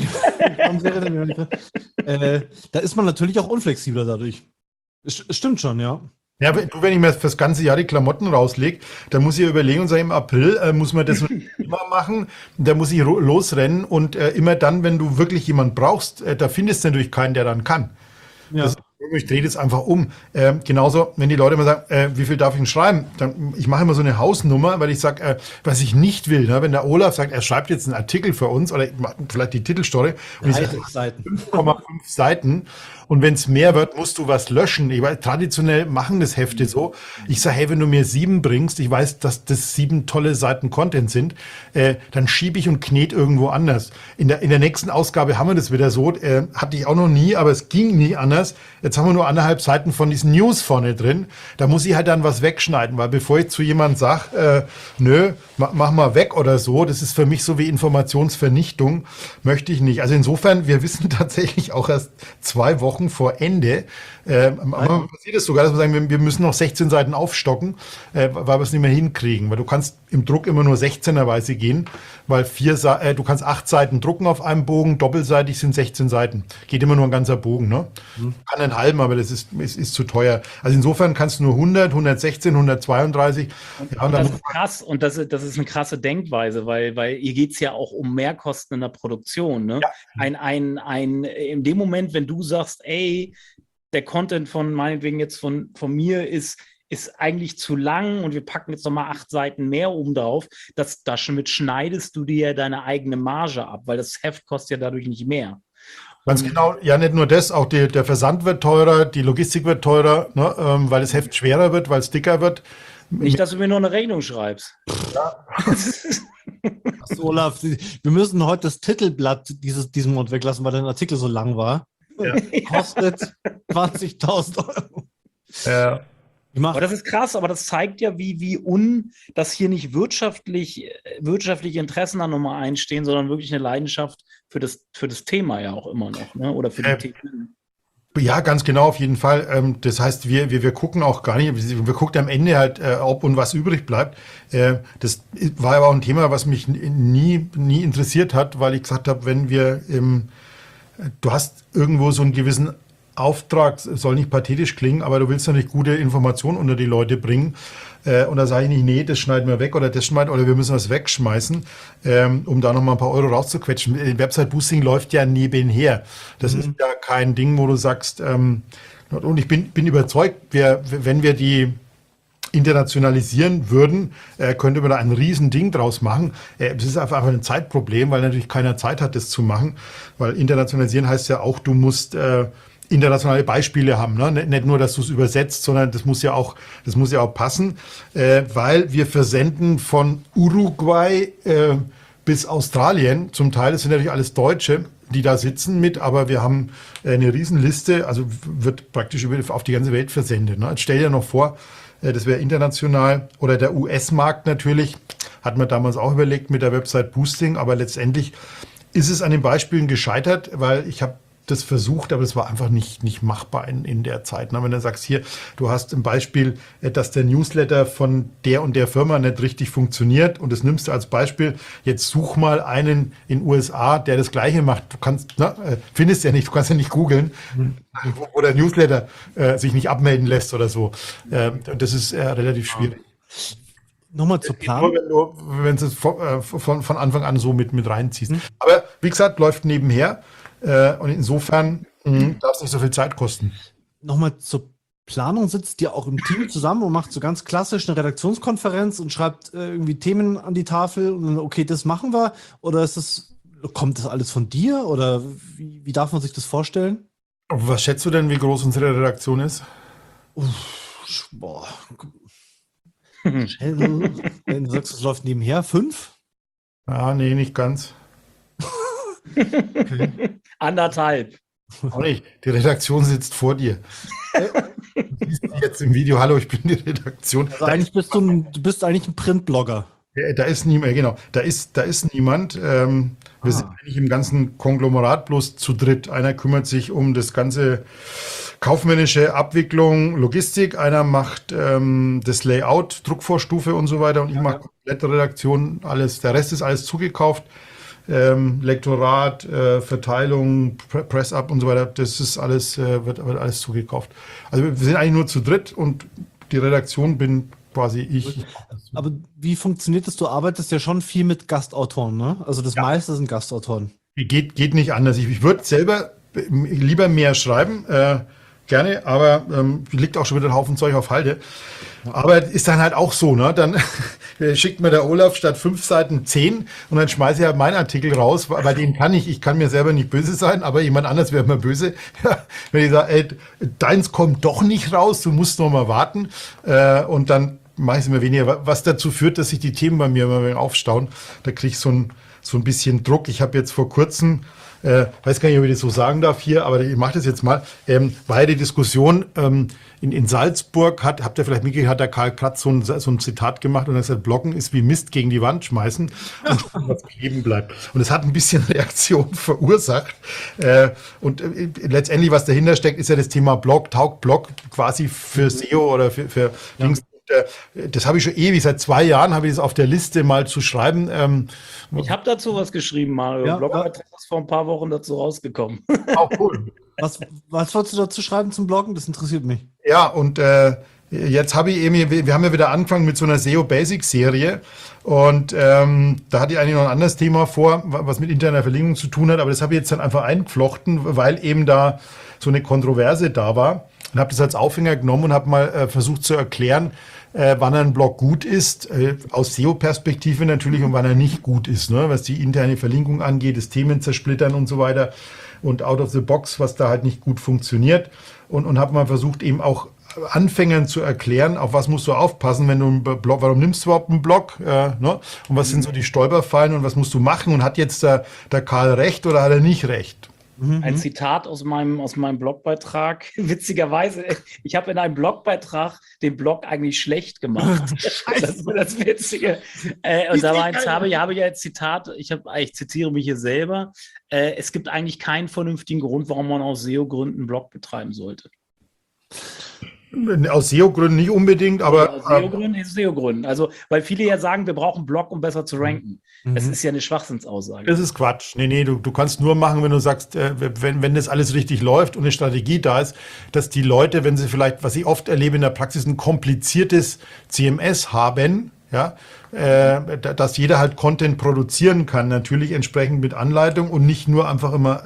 Speaker 2: Ja, da ist man natürlich auch unflexibler dadurch. Stimmt schon, ja.
Speaker 3: Ja, wenn ich mir fürs ganze Jahr die Klamotten rauslege, dann muss ich überlegen und sagen, im April muss man das immer machen, da muss ich losrennen und immer dann, wenn du wirklich jemanden brauchst, da findest du natürlich keinen, der dann kann.
Speaker 2: Ja.
Speaker 3: Ich drehe das einfach um. Genauso, wenn die Leute immer sagen, wie viel darf ich denn schreiben? Ich mache immer so eine Hausnummer, weil ich sage, was ich nicht will. Ne? Wenn der Olaf sagt, er schreibt jetzt einen Artikel für uns oder vielleicht die Titelstory und ich sage 5,5 Seiten und wenn es mehr wird, musst du was löschen. Traditionell machen das Hefte so. Ich sage, hey, wenn du mir 7 bringst, ich weiß, dass das 7 tolle Seiten Content sind, dann schiebe ich und knete irgendwo anders. In der nächsten Ausgabe haben wir das wieder so, hatte ich auch noch nie, aber es ging nie anders. Jetzt haben wir nur 1,5 Seiten von diesen News vorne drin. Da muss ich halt dann was wegschneiden, weil bevor ich zu jemandem sage, nö, mach mal weg oder so, das ist für mich so wie Informationsvernichtung, möchte ich nicht. Also insofern, wir wissen tatsächlich auch erst 2 Wochen vor Ende, manchmal passiert es sogar, dass wir sagen, wir müssen noch 16 Seiten aufstocken, weil wir es nicht mehr hinkriegen, weil du kannst im Druck immer nur 16er-weise gehen, weil du kannst 8 Seiten drucken auf einem Bogen, doppelseitig sind 16 Seiten. Geht immer nur ein ganzer Bogen, ne? Kann einen halben, aber das ist zu teuer. Also insofern kannst du nur 100, 116, 132.
Speaker 4: Und das ist krass und das ist eine krasse Denkweise, weil hier geht es ja auch um Mehrkosten in der Produktion. Ne? Ja. In dem Moment, wenn du sagst, ey, der Content von meinetwegen jetzt von mir ist eigentlich zu lang und wir packen jetzt nochmal 8 Seiten mehr oben drauf, damit schneidest du dir ja deine eigene Marge ab, weil das Heft kostet ja dadurch nicht mehr.
Speaker 3: Ganz genau, ja, nicht nur das, auch der Versand wird teurer, die Logistik wird teurer, ne, weil das Heft schwerer wird, weil es dicker wird.
Speaker 4: Nicht, dass du mir noch eine Rechnung schreibst. Ja.
Speaker 2: Achso, Olaf, wir müssen heute das Titelblatt diesen Monat weglassen, weil dein Artikel so lang war. Ja. Kostet 20.000 Euro.
Speaker 3: Ja.
Speaker 4: Aber das ist krass, aber das zeigt ja, dass hier nicht wirtschaftliche Interessen an Nummer 1 stehen, sondern wirklich eine Leidenschaft für das Thema ja auch immer noch, ne? Oder für die Themen.
Speaker 3: Ja, ganz genau, auf jeden Fall. Das heißt, wir gucken auch gar nicht, wir gucken am Ende halt, ob und was übrig bleibt. Das war aber auch ein Thema, was mich nie interessiert hat, weil ich gesagt habe, du hast irgendwo so einen gewissen Auftrag, soll nicht pathetisch klingen, aber du willst natürlich gute Informationen unter die Leute bringen. Und da sage ich nicht, nee, das schneiden wir weg oder das schneiden oder wir müssen das wegschmeißen, um da nochmal ein paar Euro rauszuquetschen. Website-Boosting läuft ja nebenher. Das ist ja kein Ding, wo du sagst, und ich bin überzeugt, wenn wir die internationalisieren würden, könnte man da ein Riesending draus machen. Es ist einfach ein Zeitproblem, weil natürlich keiner Zeit hat, das zu machen. Weil internationalisieren heißt ja auch, du musst internationale Beispiele haben, ne? Nicht nur, dass du es übersetzt, sondern das muss ja auch passen, weil wir versenden von Uruguay bis Australien. Zum Teil, das sind natürlich alles Deutsche, die da sitzen mit, aber wir haben eine Riesenliste, also wird praktisch auf die ganze Welt versendet. Ne? Jetzt stell dir noch vor, das wäre international oder der US-Markt natürlich, hat man damals auch überlegt mit der Website Boosting, aber letztendlich ist es an den Beispielen gescheitert, weil ich habe das versucht, aber es war einfach nicht machbar in der Zeit. Na, wenn du sagst, hier, du hast ein Beispiel, dass der Newsletter von der und der Firma nicht richtig funktioniert und das nimmst du als Beispiel, jetzt such mal einen in USA, der das Gleiche macht. Du kannst, findest ja nicht, du kannst ja nicht googeln, wo der Newsletter sich nicht abmelden lässt oder so. Das ist relativ schwierig.
Speaker 2: Nochmal zur Planung.
Speaker 3: Nur wenn du es von Anfang an so mit reinziehst. Aber wie gesagt, läuft nebenher. Und insofern darf es nicht so viel Zeit kosten.
Speaker 2: Nochmal zur Planung, sitzt ihr auch im Team zusammen und macht so ganz klassisch eine Redaktionskonferenz und schreibt irgendwie Themen an die Tafel und dann, okay, das machen wir? Oder kommt das alles von dir? Oder wie darf man sich das vorstellen?
Speaker 3: Was schätzt du denn, wie groß unsere Redaktion ist?
Speaker 2: Boah. Wenn du sagst, es läuft nebenher, 5?
Speaker 3: Ja, nee, nicht ganz.
Speaker 2: Okay.
Speaker 4: 1,5.
Speaker 3: Auch nicht. Die Redaktion sitzt vor dir. Du siehst sie jetzt im Video. Hallo, ich bin die Redaktion.
Speaker 2: Also eigentlich du bist eigentlich ein Printblogger.
Speaker 3: Da ist niemand, genau. Da ist niemand. Wir sind eigentlich im ganzen Konglomerat bloß zu dritt. Einer kümmert sich um das ganze kaufmännische Abwicklung, Logistik. Einer macht das Layout, Druckvorstufe und so weiter. Und ich mache komplette Redaktion. Alles. Der Rest ist alles zugekauft. Lektorat, Verteilung, Press-Up und so weiter, das ist alles, wird alles zugekauft. Also wir sind eigentlich nur zu dritt und die Redaktion bin quasi ich.
Speaker 2: Aber wie funktioniert das? Du arbeitest ja schon viel mit Gastautoren, ne? Also das meiste sind Gastautoren.
Speaker 3: Geht nicht anders. Ich würde selber lieber mehr schreiben, gerne, aber liegt auch schon wieder ein Haufen Zeug auf Halde. Aber ist dann halt auch so, ne? Dann schickt mir der Olaf statt 5 Seiten 10 und dann schmeiße ich halt meinen Artikel raus, weil den ich kann mir selber nicht böse sein, aber jemand anders wäre mir böse. Wenn ich sage, ey, deins kommt doch nicht raus, du musst noch mal warten. Und dann mache ich es immer weniger, was dazu führt, dass sich die Themen bei mir immer aufstauen. Da kriege ich so ein bisschen Druck. Ich habe jetzt vor kurzem, weiß gar nicht, ob ich das so sagen darf hier, aber ich mache das jetzt mal, war ja die Diskussion in Salzburg, habt ihr vielleicht mitgekriegt, hat der Karl Kratz so ein Zitat gemacht und er hat gesagt, Bloggen ist wie Mist gegen die Wand schmeißen und schauen, was kleben bleibt. Und es hat ein bisschen Reaktion verursacht. Und letztendlich, was dahinter steckt, ist ja das Thema Blog, taugt Blog quasi für SEO oder für Links. Das habe ich schon ewig, seit 2 Jahren habe ich es auf der Liste mal zu schreiben.
Speaker 4: Ich habe dazu was geschrieben, Mario.
Speaker 2: Ja,
Speaker 4: Blogbeitrag ist vor ein paar Wochen dazu rausgekommen.
Speaker 3: Auch cool.
Speaker 2: Was wolltest du dazu schreiben zum Bloggen? Das interessiert mich.
Speaker 3: Ja, und jetzt habe ich eben, wir haben ja wieder angefangen mit so einer SEO-Basic-Serie und da hatte ich eigentlich noch ein anderes Thema vor, was mit interner Verlinkung zu tun hat, aber das habe ich jetzt dann einfach eingeflochten, weil eben da so eine Kontroverse da war und habe das als Aufhänger genommen und habe mal versucht zu erklären, wann ein Blog gut ist, aus SEO-Perspektive natürlich und wann er nicht gut ist, ne? Was die interne Verlinkung angeht, das Themen zersplittern und so weiter und out of the box, was da halt nicht gut funktioniert und habe mal versucht eben auch Anfängern zu erklären, auf was musst du aufpassen, wenn du einen Blog, warum nimmst du überhaupt einen Blog, ne? Und was sind so die Stolperfallen und was musst du machen und hat jetzt der Karl recht oder hat er nicht recht?
Speaker 4: Ein Zitat aus meinem Blogbeitrag. Witzigerweise, ich habe in einem Blogbeitrag den Blog eigentlich schlecht gemacht. Das ist das Witzige. Und da habe ich ja ein Zitat, ich zitiere mich hier selber. Es gibt eigentlich keinen vernünftigen Grund, warum man aus SEO-Gründen einen Blog betreiben sollte.
Speaker 3: Aus SEO-Gründen nicht unbedingt, aber...
Speaker 4: Aus SEO-Gründen ist SEO-Gründen. Also, weil viele ja sagen, wir brauchen einen Blog, um besser zu ranken. Das ist ja eine Schwachsinnsaussage.
Speaker 3: Das ist Quatsch. Nee, du kannst nur machen, wenn du sagst, wenn das alles richtig läuft und eine Strategie da ist, dass die Leute, wenn sie vielleicht, was ich oft erlebe in der Praxis, ein kompliziertes CMS haben, ja, dass jeder halt Content produzieren kann, natürlich entsprechend mit Anleitung und nicht nur einfach immer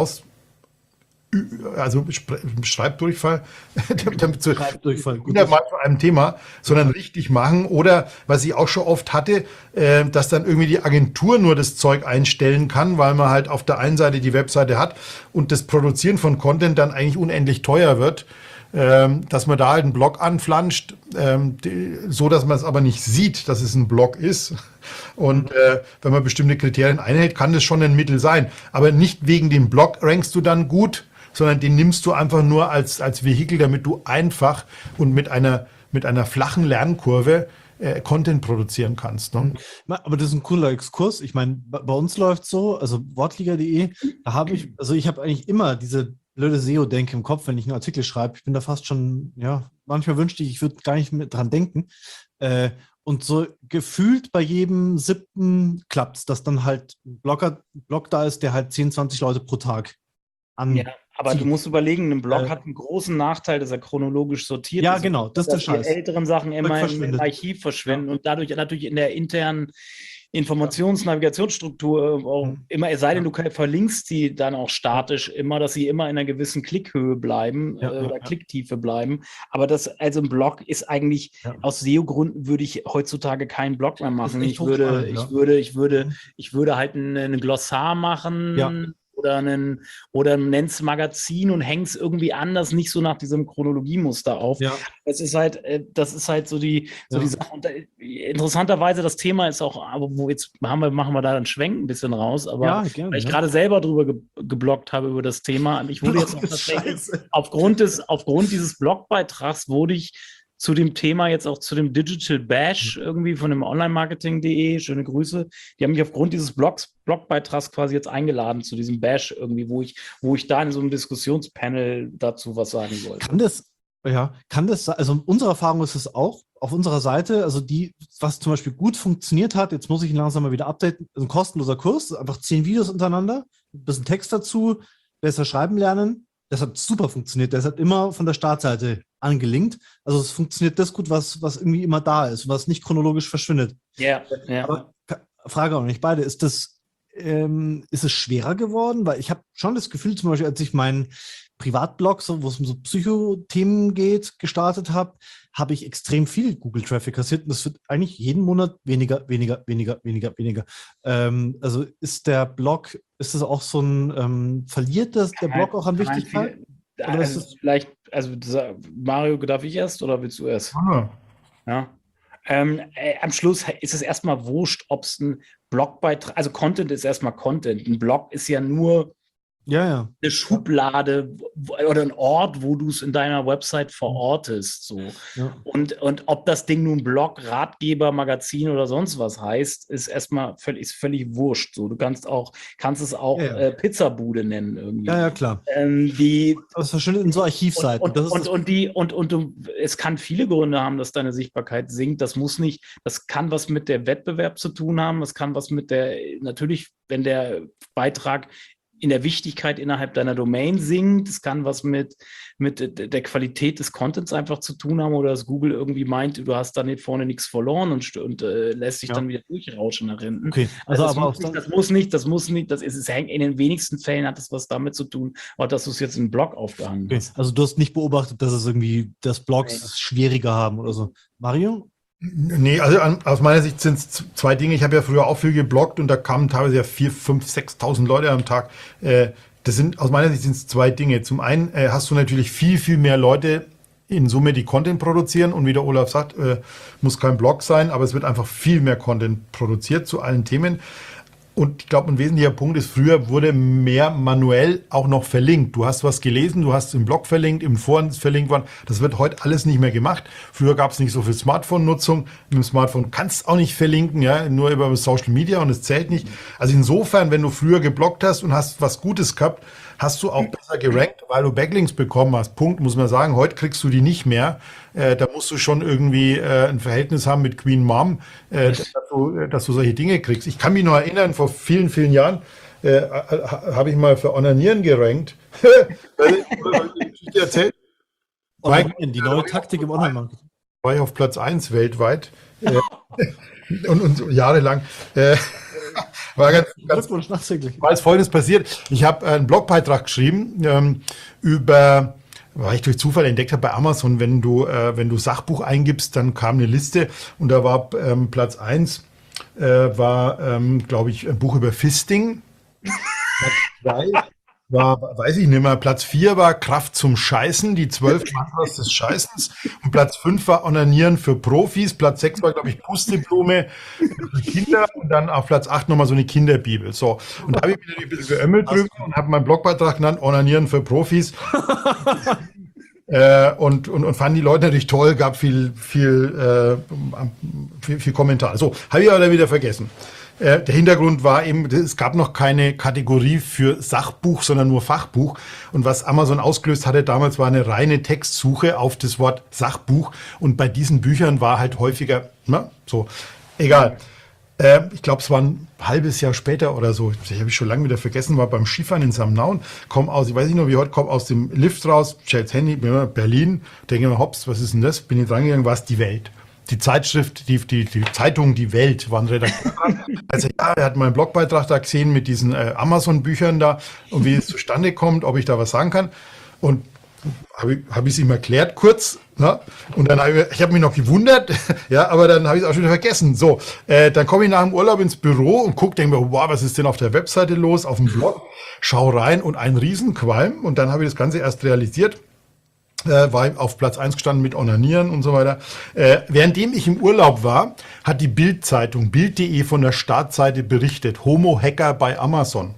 Speaker 3: Schreibdurchfall,
Speaker 2: Schreibdurchfall, gut.
Speaker 3: 100 Mal zu einem Thema, sondern richtig machen. Oder, was ich auch schon oft hatte, dass dann irgendwie die Agentur nur das Zeug einstellen kann, weil man halt auf der einen Seite die Webseite hat und das Produzieren von Content dann eigentlich unendlich teuer wird, dass man da halt einen Blog anflanscht, so dass man es aber nicht sieht, dass es ein Blog ist. Und wenn man bestimmte Kriterien einhält, kann das schon ein Mittel sein. Aber nicht wegen dem Blog rankst du dann gut, sondern den nimmst du einfach nur als Vehikel, damit du einfach und mit einer flachen Lernkurve Content produzieren kannst. Ne?
Speaker 2: Aber das ist ein cooler Exkurs. Ich meine, bei uns läuft so, also wortliga.de, da habe ich habe eigentlich immer diese blöde SEO-Denke im Kopf, wenn ich einen Artikel schreibe. Ich bin da fast schon, ja, manchmal wünschte ich würde gar nicht mehr dran denken. Und so gefühlt bei jedem 7. klappt es, dass dann halt ein Blog da ist, der halt 10, 20 Leute pro Tag
Speaker 4: Ja, aber du musst überlegen, ein Blog hat einen großen Nachteil, dass er chronologisch sortiert
Speaker 2: Ja,
Speaker 4: ist.
Speaker 2: genau, das ist der Scheiß.
Speaker 4: Die älteren Sachen immer im Archiv verschwinden und dadurch natürlich in der internen Informationsnavigationsstruktur auch immer, es sei denn, du verlinkst die dann auch statisch immer, dass sie immer in einer gewissen Klickhöhe bleiben oder Klicktiefe bleiben. Aber also ein Blog ist eigentlich, aus SEO-Gründen würde ich heutzutage keinen Blog mehr machen. Ich würde halt einen Glossar machen. Oder nenn's Magazin und häng's irgendwie anders, nicht so nach diesem Chronologiemuster auf. Ja. Das ist halt so die Sache. Und interessanterweise, das Thema ist auch, aber machen wir da einen Schwenk ein bisschen raus, aber weil ich gerade selber drüber gebloggt habe über das Thema. Und ich wurde jetzt auch tatsächlich, aufgrund dieses Blogbeitrags wurde ich zu dem Thema jetzt auch zu dem Digital Bash irgendwie von dem Online-Marketing.de, schöne Grüße. Die haben mich aufgrund dieses Blogbeitrags quasi jetzt eingeladen zu diesem Bash irgendwie, wo ich da in so einem Diskussionspanel dazu was sagen wollte.
Speaker 2: Kann das, also unsere Erfahrung ist es auch auf unserer Seite, also was zum Beispiel gut funktioniert hat, jetzt muss ich ihn langsam mal wieder updaten, also ein kostenloser Kurs, einfach 10 Videos untereinander, ein bisschen Text dazu, besser schreiben lernen. Das hat super funktioniert. Das hat immer von der Startseite angelinkt. Also es funktioniert das gut, was irgendwie immer da ist, was nicht chronologisch verschwindet.
Speaker 4: Ja.
Speaker 2: Aber Frage auch nicht beide. Ist es schwerer geworden? Weil ich habe schon das Gefühl, zum Beispiel, als ich meinen Privatblog, wo es um so Psychothemen geht, gestartet habe ich extrem viel Google-Traffic kassiert und das wird eigentlich jeden Monat weniger. Also ist der Blog, ist das auch so ein, verliert der Blog auch an Wichtigkeit?
Speaker 4: Mario, darf ich erst oder willst du erst? Ja. Am Schluss ist es erstmal wurscht, ob es ein Blogbeitrag, also Content ist erstmal Content. Ein Blog ist ja nur eine Schublade oder ein Ort, wo du es in deiner Website verortest. So. Ja. Und ob das Ding nun Blog, Ratgeber, Magazin oder sonst was heißt, ist erstmal völlig wurscht. So. Du kannst es auch Pizzabude nennen irgendwie.
Speaker 2: Ja, klar. Das verschwindet in so Archivseiten.
Speaker 4: Es kann viele Gründe haben, dass deine Sichtbarkeit sinkt. Das kann was mit der Wettbewerb zu tun haben. Das kann was natürlich, wenn der Beitrag in der Wichtigkeit innerhalb deiner Domain sinkt. Es kann was mit der Qualität des Contents einfach zu tun haben oder dass Google irgendwie meint, du hast da nicht vorne nichts verloren und lässt sich dann wieder durchrauschen nach hinten.
Speaker 2: Okay.
Speaker 4: Das muss nicht, in den wenigsten Fällen hat es was damit zu tun, auch dass du es jetzt in einen Blog aufgehangen hast.
Speaker 2: Also du hast nicht beobachtet, dass es irgendwie, dass Blogs schwieriger haben oder so. Mario?
Speaker 3: Nee, also aus meiner Sicht sind es 2 Dinge. Ich habe ja früher auch viel gebloggt und da kamen teilweise ja 4.000, 5.000, 6.000 Leute am Tag. Aus meiner Sicht sind es 2 Dinge. Zum einen hast du natürlich viel, viel mehr Leute in Summe, die Content produzieren und wie der Olaf sagt, muss kein Blog sein, aber es wird einfach viel mehr Content produziert zu allen Themen. Und ich glaube, ein wesentlicher Punkt ist, früher wurde mehr manuell auch noch verlinkt. Du hast was gelesen, du hast im Blog verlinkt, im Foren verlinkt worden. Das wird heute alles nicht mehr gemacht. Früher gab es nicht so viel Smartphone-Nutzung. Mit dem Smartphone kannst du auch nicht verlinken, ja, nur über Social Media und es zählt nicht. Also insofern, wenn du früher gebloggt hast und hast was Gutes gehabt, hast du auch besser gerankt, weil du Backlinks bekommen hast. Punkt, muss man sagen. Heute kriegst du die nicht mehr. Da musst du schon irgendwie ein Verhältnis haben mit Queen Mom, dass du solche Dinge kriegst. Ich kann mich noch erinnern, vor vielen, vielen Jahren habe ich mal für Onanieren gerankt.
Speaker 2: Die neue Taktik im Online-Marketing.
Speaker 3: War ich auf Platz 1 weltweit und jahrelang. War jetzt Folgendes passiert. Ich habe einen Blogbeitrag geschrieben weil ich durch Zufall entdeckt habe bei Amazon, wenn du Sachbuch eingibst, dann kam eine Liste und da war Platz 1 glaube ich, ein Buch über Fisting. Platz 2 war, weiß ich nicht mehr, Platz 4 war Kraft zum Scheißen, die 12 Mantras des Scheißens. Und Platz 5 war Onanieren für Profis. Platz 6 war, glaube ich, Pusteblume für Kinder. Und dann auf Platz 8 nochmal so eine Kinderbibel. So. Und da habe ich mich ein bisschen geömmelt drüber und habe meinen Blogbeitrag genannt, Onanieren für Profis. Und fanden die Leute natürlich toll, gab viel viel Kommentare. So, habe ich aber wieder vergessen. Der Hintergrund war eben, es gab noch keine Kategorie für Sachbuch, sondern nur Fachbuch. Und was Amazon ausgelöst hatte damals, war eine reine Textsuche auf das Wort Sachbuch. Und bei diesen Büchern war halt häufiger, so, egal. Ich glaube, es war ein halbes Jahr später oder so, ich habe ich schon lange wieder vergessen, war beim Skifahren in Samnaun, ich weiß nicht noch wie heute, komme aus dem Lift raus, stell's Handy, Berlin, denke mir, hops, was ist denn das? Bin ich dran gegangen, war es die Welt. Die Zeitschrift, die Zeitung Die Welt war ein Redakteur. Also ja, er hat meinen Blogbeitrag da gesehen mit diesen Amazon-Büchern da und wie es zustande kommt, ob ich da was sagen kann. Und habe ich es ihm erklärt kurz, ne? Und dann ich habe mich noch gewundert, ja, aber dann habe ich es auch schon wieder vergessen. So, dann komme ich nach dem Urlaub ins Büro und denke mir, wow, was ist denn auf der Webseite los, auf dem Blog? Schau rein und ein Riesenqualm. Und dann habe ich das Ganze erst realisiert. War auf Platz 1 gestanden mit Onanieren und so weiter. Währenddem ich im Urlaub war, hat die Bild-Zeitung, Bild.de von der Startseite berichtet, Homo-Hacker bei Amazon.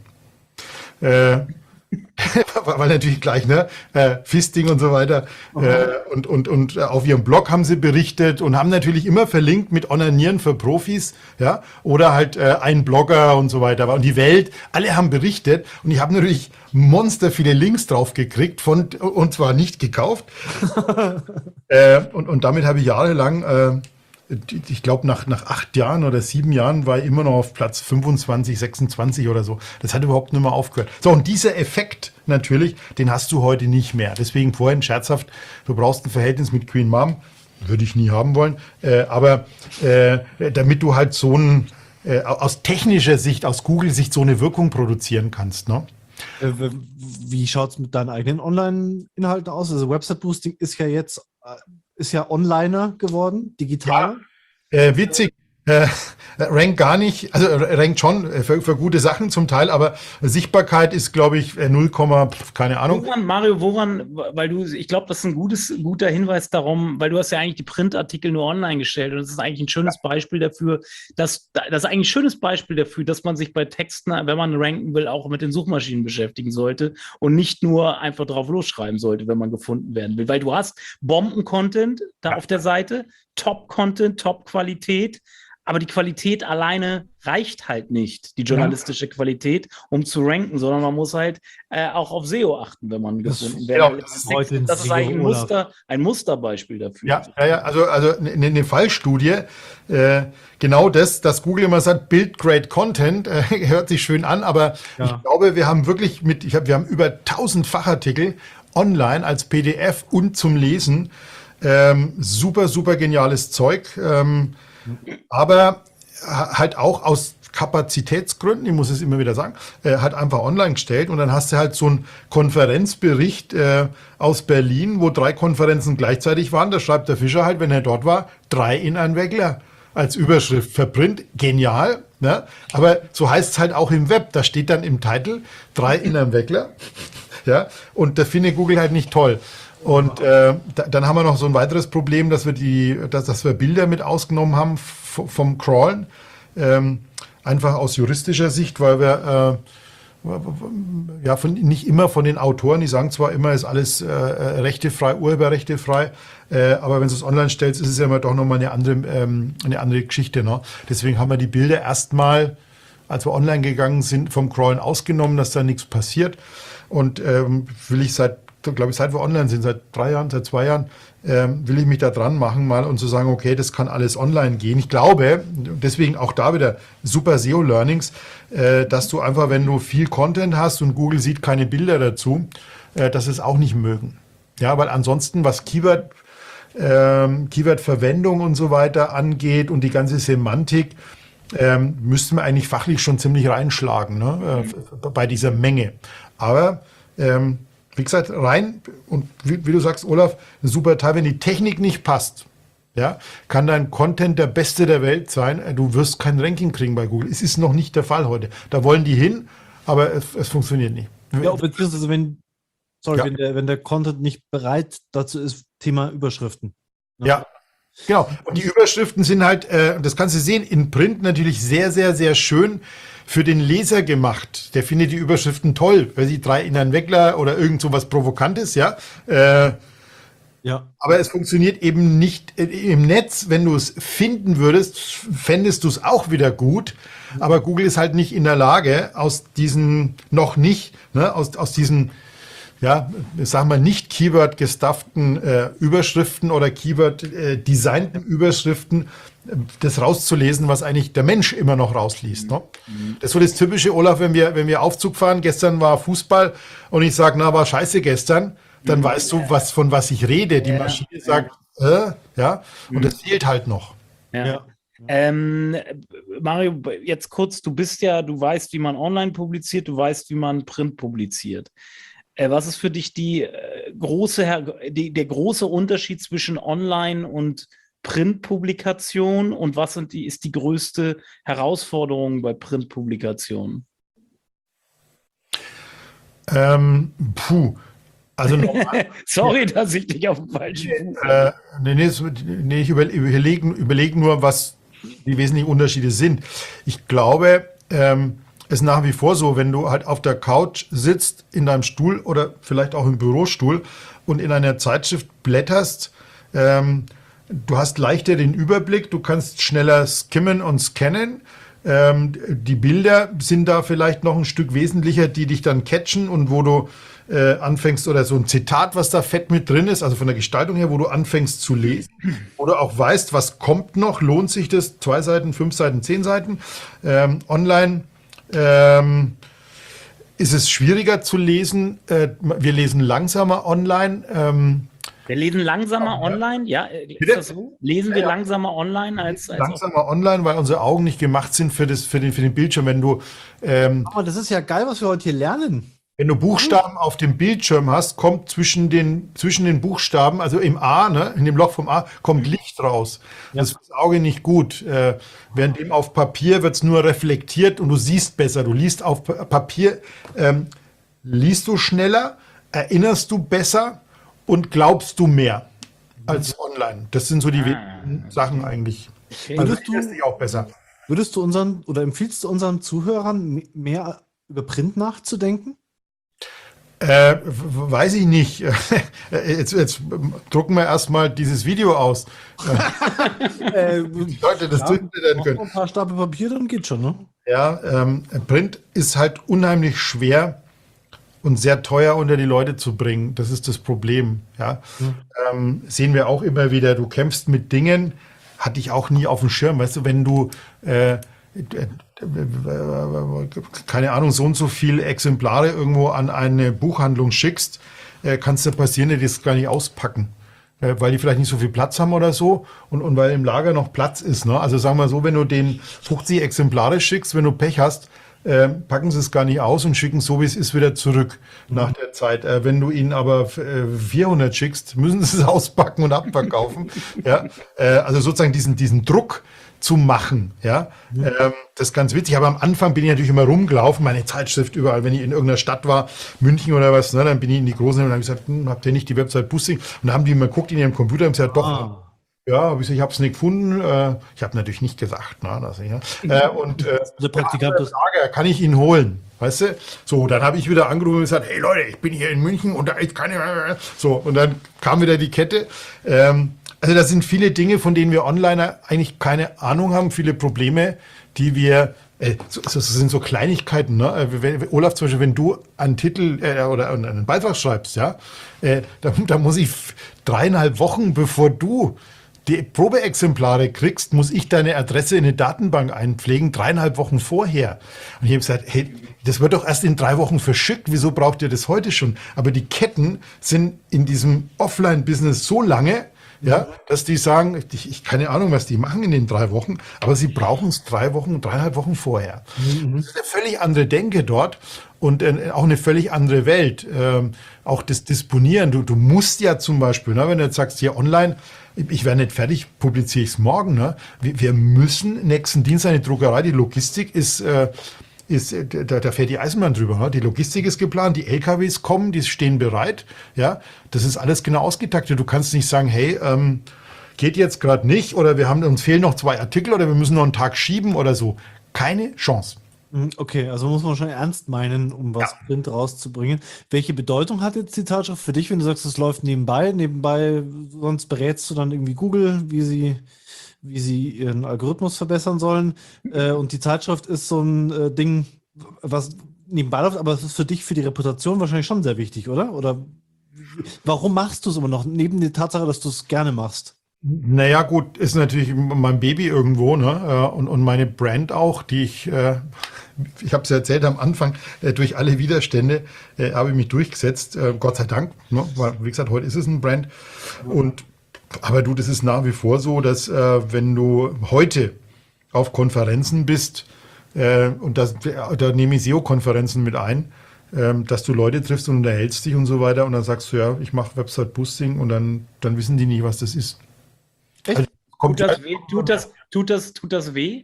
Speaker 3: Weil natürlich gleich, ne? Fisting und so weiter. Und auf ihrem Blog haben sie berichtet und haben natürlich immer verlinkt mit Onanieren für Profis, ja, oder halt ein Blogger und so weiter. Und die Welt, alle haben berichtet und ich habe natürlich monster viele Links drauf gekriegt und zwar nicht gekauft. Und damit habe ich jahrelang, ich glaube nach 8 Jahren oder 7 Jahren war ich immer noch auf Platz 25, 26 oder so. Das hat überhaupt nicht mehr aufgehört. So, und dieser Effekt natürlich, den hast du heute nicht mehr. Deswegen vorhin scherzhaft, du brauchst ein Verhältnis mit Queen Mom, würde ich nie haben wollen, aber damit du halt so aus technischer Sicht, aus Google-Sicht so eine Wirkung produzieren kannst, ne?
Speaker 2: Wie schaut es mit deinen eigenen Online-Inhalten aus? Also Website-Boosting ist ja jetzt Onliner geworden, digital.
Speaker 3: Ja, witzig. Rankt gar nicht, also rankt schon für gute Sachen zum Teil, aber Sichtbarkeit ist, glaube ich, 0, keine Ahnung.
Speaker 4: Weil ich glaube, das ist ein guter Hinweis darum, weil du hast ja eigentlich die Printartikel nur online gestellt und das ist eigentlich ein schönes Beispiel dafür, dass man sich bei Texten, wenn man ranken will, auch mit den Suchmaschinen beschäftigen sollte und nicht nur einfach drauf losschreiben sollte, wenn man gefunden werden will, weil du hast Bomben-Content da auf der Seite, Top-Content, Top-Qualität, aber die Qualität alleine reicht halt nicht, die journalistische Qualität, um zu ranken, sondern man muss halt auch auf SEO achten, wenn man gefunden wird. Das ist eigentlich ein Musterbeispiel dafür.
Speaker 3: Ja, also eine Fallstudie, genau dass Google immer sagt, Build Great Content, hört sich schön an, aber ich glaube, wir haben wirklich wir haben über 1000 Fachartikel online als PDF und zum Lesen. Super, super geniales Zeug. Aber halt auch aus Kapazitätsgründen, ich muss es immer wieder sagen, hat einfach online gestellt und dann hast du halt so einen Konferenzbericht aus Berlin, wo 3 Konferenzen gleichzeitig waren. Da schreibt der Fischer halt, wenn er dort war, 3 in ein Weckler als Überschrift verprint. Genial, ne? Aber so heißt es halt auch im Web. Da steht dann im Titel 3 in einem Weckler. Ja? Und das findet Google halt nicht toll. Und dann haben wir noch so ein weiteres Problem, dass wir Bilder mit ausgenommen haben vom Crawlen, einfach aus juristischer Sicht, weil wir nicht immer von den Autoren, die sagen zwar immer, ist alles rechtefrei, urheberrechtefrei, aber wenn du es online stellst, ist es ja immer doch nochmal eine andere Geschichte. Ne? Deswegen haben wir die Bilder erstmal, als wir online gegangen sind, vom Crawlen ausgenommen, dass da nichts passiert. Und will ich seit wir online sind, seit 2 Jahren, will ich mich da dran machen mal und zu sagen, okay, das kann alles online gehen. Ich glaube, deswegen auch da wieder super SEO-Learnings, dass du einfach, wenn du viel Content hast und Google sieht keine Bilder dazu, dass es auch nicht mögen. Ja, weil ansonsten, was Keyword-Verwendung und so weiter angeht und die ganze Semantik, müssten wir eigentlich fachlich schon ziemlich reinschlagen, ne? Bei dieser Menge. Aber wie gesagt, rein, und wie du sagst, Olaf, ein super Teil, wenn die Technik nicht passt, ja, kann dein Content der beste der Welt sein, du wirst kein Ranking kriegen bei Google. Es ist noch nicht der Fall heute. Da wollen die hin, aber es funktioniert nicht.
Speaker 2: Ja, beziehungsweise wenn der Content nicht bereit dazu ist, Thema Überschriften. Ne?
Speaker 3: Ja, genau. Und die Überschriften sind halt, das kannst du sehen, in Print natürlich sehr, sehr, sehr schön für den Leser gemacht. Der findet die Überschriften toll, weil sie 3 in einen Weckler oder irgend so was Provokantes, ja.
Speaker 2: Ja.
Speaker 3: Aber es funktioniert eben nicht im Netz. Wenn du es finden würdest, fändest du es auch wieder gut. Aber Google ist halt nicht in der Lage, aus diesen noch nicht, ne, aus diesen, ja, sagen wir nicht Keyword-gestufften Überschriften oder Keyword-designten Überschriften das rauszulesen, was eigentlich der Mensch immer noch rausliest. Ne? Das ist so das typische, Olaf, wenn wir Aufzug fahren, gestern war Fußball und ich sage, na, war scheiße gestern, dann weißt du, von was ich rede. Die Maschine sagt, ja, und das fehlt halt noch.
Speaker 4: Ja. Mario, jetzt kurz, du weißt, wie man online publiziert, du weißt, wie man Print publiziert. Was ist für dich der große Unterschied zwischen Online- und Printpublikation und was ist die größte Herausforderung bei Printpublikationen?
Speaker 3: Also normal,
Speaker 4: sorry, dass ich dich auf den falschen
Speaker 3: ich überlege nur, was die wesentlichen Unterschiede sind. Ich glaube, es ist nach wie vor so, wenn du halt auf der Couch sitzt, in deinem Stuhl oder vielleicht auch im Bürostuhl und in einer Zeitschrift blätterst, du hast leichter den Überblick, du kannst schneller skimmen und scannen. Die Bilder sind da vielleicht noch ein Stück wesentlicher, die dich dann catchen und wo du anfängst oder so ein Zitat, was da fett mit drin ist, also von der Gestaltung her, wo du anfängst zu lesen oder auch weißt, was kommt noch, lohnt sich das, 2 Seiten, 5 Seiten, 10 Seiten. Online ist es schwieriger zu lesen. Wir lesen langsamer online.
Speaker 4: Wir lesen langsamer online, ja? Ist das so? Lesen wir langsamer online als
Speaker 3: langsamer online, weil unsere Augen nicht gemacht sind für den Bildschirm. Wenn du
Speaker 2: Aber das ist ja geil, was wir heute hier lernen.
Speaker 3: Wenn du Buchstaben auf dem Bildschirm hast, kommt zwischen den Buchstaben, also im A, ne, in dem Loch vom A, kommt Licht raus. Ja. Das ist fürs Auge nicht gut. Während dem auf Papier wird es nur reflektiert und du siehst besser. Du liest auf Papier, liest du schneller, erinnerst du besser und glaubst du mehr als online. Das sind so die Sachen eigentlich. Also erinnerst dich auch besser.
Speaker 2: Würdest du empfiehlst du unseren Zuhörern mehr über Print nachzudenken?
Speaker 3: Weiß ich nicht. Jetzt drucken wir erstmal dieses Video aus. Die Leute das durchblättern können.
Speaker 2: Ein paar Stapel Papier, dann geht schon, ne?
Speaker 3: Ja, Print ist halt unheimlich schwer und sehr teuer unter die Leute zu bringen. Das ist das Problem. Ja? Sehen wir auch immer wieder. Du kämpfst mit Dingen, hatte ich auch nie auf dem Schirm. Weißt du, wenn du keine Ahnung, so und so viel Exemplare irgendwo an eine Buchhandlung schickst, kann es da passieren, die das gar nicht auspacken, weil die vielleicht nicht so viel Platz haben oder so und weil im Lager noch Platz ist. Ne? Also sagen wir so, wenn du den 50 Exemplare schickst, wenn du Pech hast, packen sie es gar nicht aus und schicken so, wie es ist, wieder zurück nach der Zeit. Wenn du ihnen aber 400 schickst, müssen sie es auspacken und abverkaufen. Ja? Also sozusagen diesen Druck zu machen, ja, das ist ganz witzig, aber am Anfang bin ich natürlich immer rumgelaufen, meine Zeitschrift überall, wenn ich in irgendeiner Stadt war, München oder was, ne, dann bin ich in die Großen und habe gesagt, habt ihr nicht die Website Boosting? Und dann haben die mal geguckt in ihrem Computer und gesagt, doch, ja, habe ich habe es nicht gefunden, ich habe natürlich nicht gesagt, ne, dass ich, und
Speaker 2: der Praktikant
Speaker 3: Lager kann ich ihn holen, weißt du? So, dann habe ich wieder angerufen und gesagt, hey Leute, ich bin hier in München und da ist keine, so, und dann kam wieder die Kette, also das sind viele Dinge, von denen wir Onliner eigentlich keine Ahnung haben, viele Probleme, die wir, das sind so Kleinigkeiten, ne? Olaf, zum Beispiel, wenn du einen Titel oder einen Beitrag schreibst, ja, da muss ich 3,5 Wochen, bevor du die Probeexemplare kriegst, muss ich deine Adresse in eine Datenbank einpflegen, 3,5 Wochen vorher. Und ich habe gesagt, hey, das wird doch erst in 3 Wochen verschickt, wieso braucht ihr das heute schon? Aber die Ketten sind in diesem Offline-Business so lange, ja, dass die sagen, ich keine Ahnung, was die machen in den 3 Wochen, aber sie brauchen es 3,5 Wochen vorher. Das ist eine völlig andere Denke dort und auch eine völlig andere Welt. Auch das Disponieren, du musst ja zum Beispiel, ne, wenn du jetzt sagst, hier online, ich werde nicht fertig, publiziere ich es morgen. Ne? Wir müssen nächsten Dienstag eine Druckerei, die Logistik da fährt die Eisenbahn drüber. Ne? Die Logistik ist geplant, die LKWs kommen, die stehen bereit. Ja, das ist alles genau ausgetaktet. Du kannst nicht sagen, hey, geht jetzt gerade nicht oder uns fehlen noch 2 Artikel oder wir müssen noch einen Tag schieben oder so. Keine Chance.
Speaker 2: Okay, also muss man schon ernst meinen, um was Print rauszubringen. Welche Bedeutung hat jetzt die Zeitschrift für dich, wenn du sagst, es läuft nebenbei? Nebenbei, sonst berätst du dann irgendwie Google, wie sie ihren Algorithmus verbessern sollen. Und die Zeitschrift ist so ein Ding, was nebenbei läuft, aber es ist für dich, für die Reputation wahrscheinlich schon sehr wichtig, oder? Oder warum machst du es immer noch, neben der Tatsache, dass du es gerne machst?
Speaker 3: Naja, gut, ist natürlich mein Baby irgendwo, ne? Und meine Brand auch, die ich habe es ja erzählt am Anfang, durch alle Widerstände habe ich mich durchgesetzt, Gott sei Dank, ne? Weil, wie gesagt, heute ist es ein Brand. Aber du, das ist nach wie vor so, dass wenn du heute auf Konferenzen bist, und da nehme ich SEO-Konferenzen mit ein, dass du Leute triffst und unterhältst dich und so weiter und dann sagst du, ja, ich mache Website-Boosting und dann wissen die nicht, was das ist.
Speaker 2: Echt?
Speaker 3: Also, kommt
Speaker 4: Tut das weh? Tut das weh?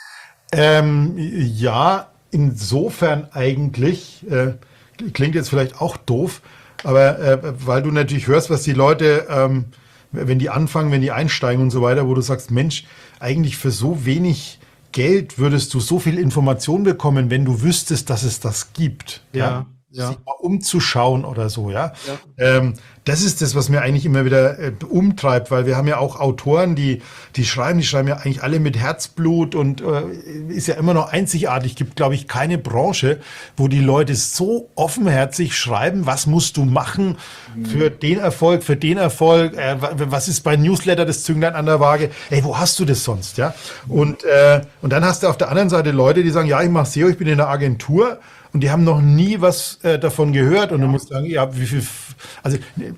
Speaker 3: Ja, insofern eigentlich, klingt jetzt vielleicht auch doof, aber weil du natürlich hörst, was die Leute, wenn die anfangen, wenn die einsteigen und so weiter, wo du sagst, Mensch, eigentlich für so wenig Geld würdest du so viel Information bekommen, wenn du wüsstest, dass es das gibt.
Speaker 2: Ja.
Speaker 3: Sich mal umzuschauen oder so, ja. Das ist das, was mir eigentlich immer wieder umtreibt, weil wir haben ja auch Autoren, die schreiben ja eigentlich alle mit Herzblut und ist ja immer noch einzigartig. Gibt, glaube ich, keine Branche, wo die Leute so offenherzig schreiben, was musst du machen für den Erfolg, was ist bei Newsletter das Zünglein an der Waage? Ey, wo hast du das sonst, ja? Und dann hast du auf der anderen Seite Leute, die sagen, ja, ich mache SEO, ich bin in einer Agentur. Und die haben noch nie was davon gehört. Und du musst sagen, ja, wie viel, also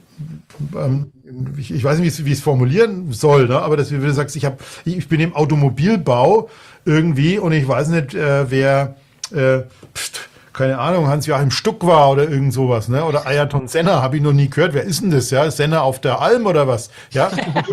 Speaker 3: ich weiß nicht, wie ich es formulieren soll, ne? Aber dass du sagst, ich bin im Automobilbau irgendwie und ich weiß nicht, wer, keine Ahnung, Hans-Joachim Stuck war oder irgend sowas, ne? Oder Ayrton Senna, habe ich noch nie gehört. Wer ist denn das, ja? Senna auf der Alm oder was? Ja.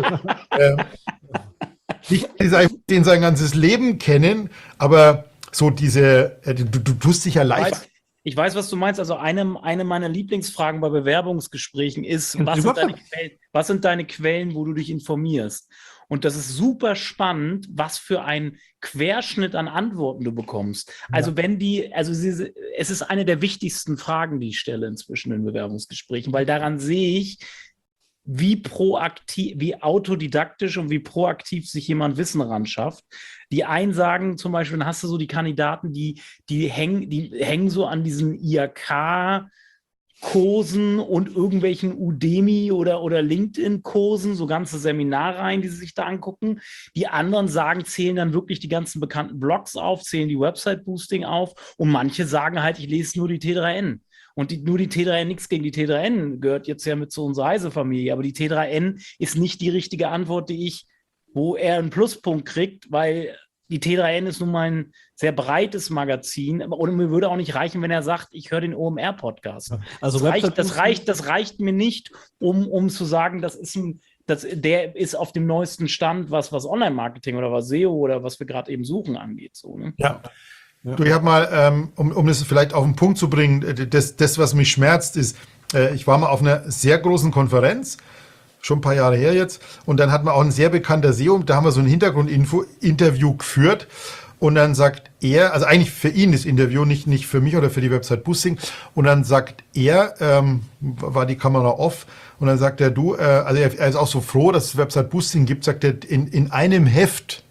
Speaker 3: Nicht, den sein ganzes Leben kennen, aber so du tust dich ja leicht.
Speaker 4: Ich weiß, was du meinst. Also eine meiner Lieblingsfragen bei Bewerbungsgesprächen ist, was sind deine Quellen, wo du dich informierst? Und das ist super spannend, was für ein Querschnitt an Antworten du bekommst. Also es ist eine der wichtigsten Fragen, die ich stelle inzwischen in Bewerbungsgesprächen, weil daran sehe ich, wie proaktiv, wie autodidaktisch und wie proaktiv sich jemand Wissen ran schafft. Die einen sagen zum Beispiel, dann hast du so die Kandidaten, die hängen so an diesen IHK-Kursen und irgendwelchen Udemy oder LinkedIn-Kursen, so ganze Seminarreihen, die sie sich da angucken. Die anderen zählen dann wirklich die ganzen bekannten Blogs auf, zählen die Website-Boosting auf und manche sagen halt, ich lese nur die T3N. Und nur die T3N, nichts gegen die T3N, gehört jetzt ja mit zu unserer Reisefamilie, aber die T3N ist nicht die richtige Antwort, wo er einen Pluspunkt kriegt, weil die T3N ist nun mal ein sehr breites Magazin und mir würde auch nicht reichen, wenn er sagt, ich höre den OMR-Podcast. Also das reicht mir nicht, um zu sagen, der ist auf dem neuesten Stand, was Online-Marketing oder was SEO oder was wir gerade eben suchen angeht. So, ne?
Speaker 3: Ja. Du, ich habe mal, um das vielleicht auf den Punkt zu bringen, das was mich schmerzt, ist, ich war mal auf einer sehr großen Konferenz, schon ein paar Jahre her jetzt, und dann hat man auch ein sehr bekannter SEO, da haben wir so ein Hintergrundinterview geführt und dann sagt er, also eigentlich für ihn das Interview, nicht für mich oder für die Website Boosting, und dann sagt er, war die Kamera off, und dann sagt er, also er ist auch so froh, dass es Website Boosting gibt, sagt er, in einem Heft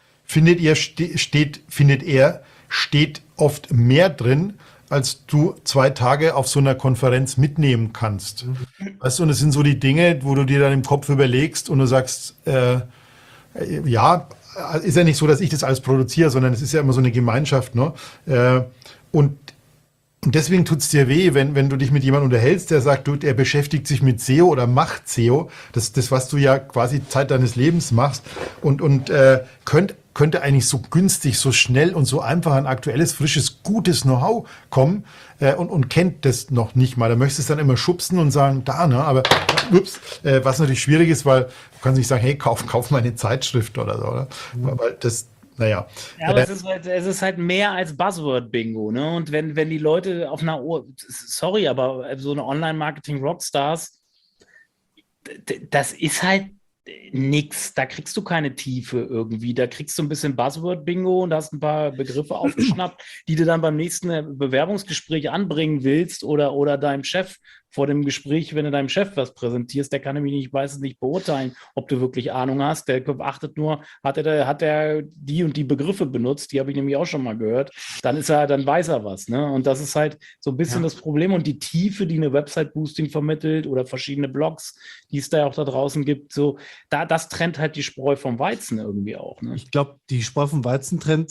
Speaker 3: steht oft mehr drin, als du 2 Tage auf so einer Konferenz mitnehmen kannst. Weißt du, und das sind so die Dinge, wo du dir dann im Kopf überlegst und du sagst, ja, ist ja nicht so, dass ich das alles produziere, sondern es ist ja immer so eine Gemeinschaft, ne? Und deswegen tut es dir weh, wenn du dich mit jemandem unterhältst, der sagt, er beschäftigt sich mit SEO oder macht SEO, das was du ja quasi Zeit deines Lebens machst und könnte eigentlich so günstig, so schnell und so einfach ein aktuelles, frisches, gutes Know-how kommen und kennt das noch nicht mal. Da möchtest du es dann immer schubsen und sagen, ne? Aber was natürlich schwierig ist, weil du kannst nicht sagen, hey, kauf mal eine Zeitschrift oder so, oder? Weil das, naja.
Speaker 4: Ja, aber es ist halt mehr als Buzzword-Bingo, ne? Und wenn die Leute auf einer sorry, aber so eine Online-Marketing-Rockstars, das ist halt nix, da kriegst du keine Tiefe irgendwie. Da kriegst du ein bisschen Buzzword-Bingo und hast ein paar Begriffe aufgeschnappt, die du dann beim nächsten Bewerbungsgespräch anbringen willst oder deinem Chef vor dem Gespräch, wenn du deinem Chef was präsentierst, der kann nämlich nicht, meistens nicht beurteilen, ob du wirklich Ahnung hast. Der achtet nur, hat er die und die Begriffe benutzt, die habe ich nämlich auch schon mal gehört, dann weiß er was. Ne? Und das ist halt so ein bisschen das Problem und die Tiefe, die eine Website-Boosting vermittelt oder verschiedene Blogs, die es da ja auch da draußen gibt, so, das trennt halt die Spreu vom Weizen irgendwie auch. Ne?
Speaker 2: Ich glaube, die Spreu vom Weizen trennt,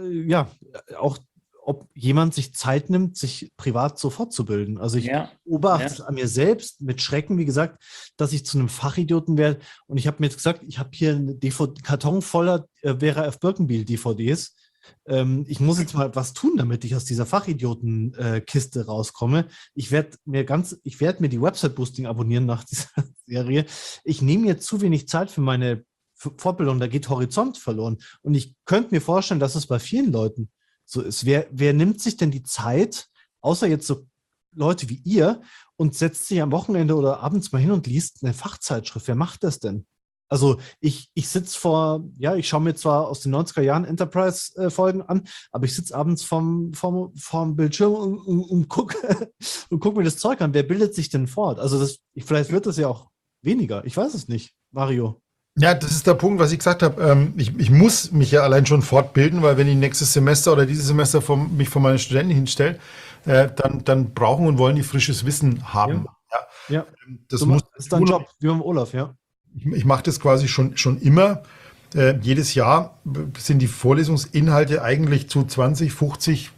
Speaker 2: auch ob jemand sich Zeit nimmt, sich privat so fortzubilden. Also ich beobachte es an mir selbst mit Schrecken, wie gesagt, dass ich zu einem Fachidioten werde. Und ich habe mir jetzt gesagt, ich habe hier einen Karton voller Vera F. Birkenbiel-DVDs. Ich muss jetzt mal was tun, damit ich aus dieser Fachidioten-Kiste rauskomme. Ich werde mir die Website-Boosting abonnieren nach dieser Serie. Ich nehme mir zu wenig Zeit für meine Fortbildung, da geht Horizont verloren. Und ich könnte mir vorstellen, dass es bei vielen Leuten so ist. Wer nimmt sich denn die Zeit, außer jetzt so Leute wie ihr, und setzt sich am Wochenende oder abends mal hin und liest eine Fachzeitschrift? Wer macht das denn? Also ich sitze ich schaue mir zwar aus den 90er Jahren Enterprise-Folgen an, aber ich sitze abends vorm Bildschirm und guck mir das Zeug an. Wer bildet sich denn fort? Also vielleicht wird das ja auch weniger. Ich weiß es nicht, Mario.
Speaker 3: Ja, das ist der Punkt, was ich gesagt habe. Ich muss mich ja allein schon fortbilden, weil wenn ich nächstes Semester oder dieses Semester mich vor meine Studenten hinstelle, dann brauchen und wollen die frisches Wissen haben.
Speaker 2: Ja.
Speaker 3: Das
Speaker 2: ist dein Job, wie beim Olaf, ja.
Speaker 3: Ich mache das quasi schon immer. Jedes Jahr sind die Vorlesungsinhalte eigentlich zu 20, 50,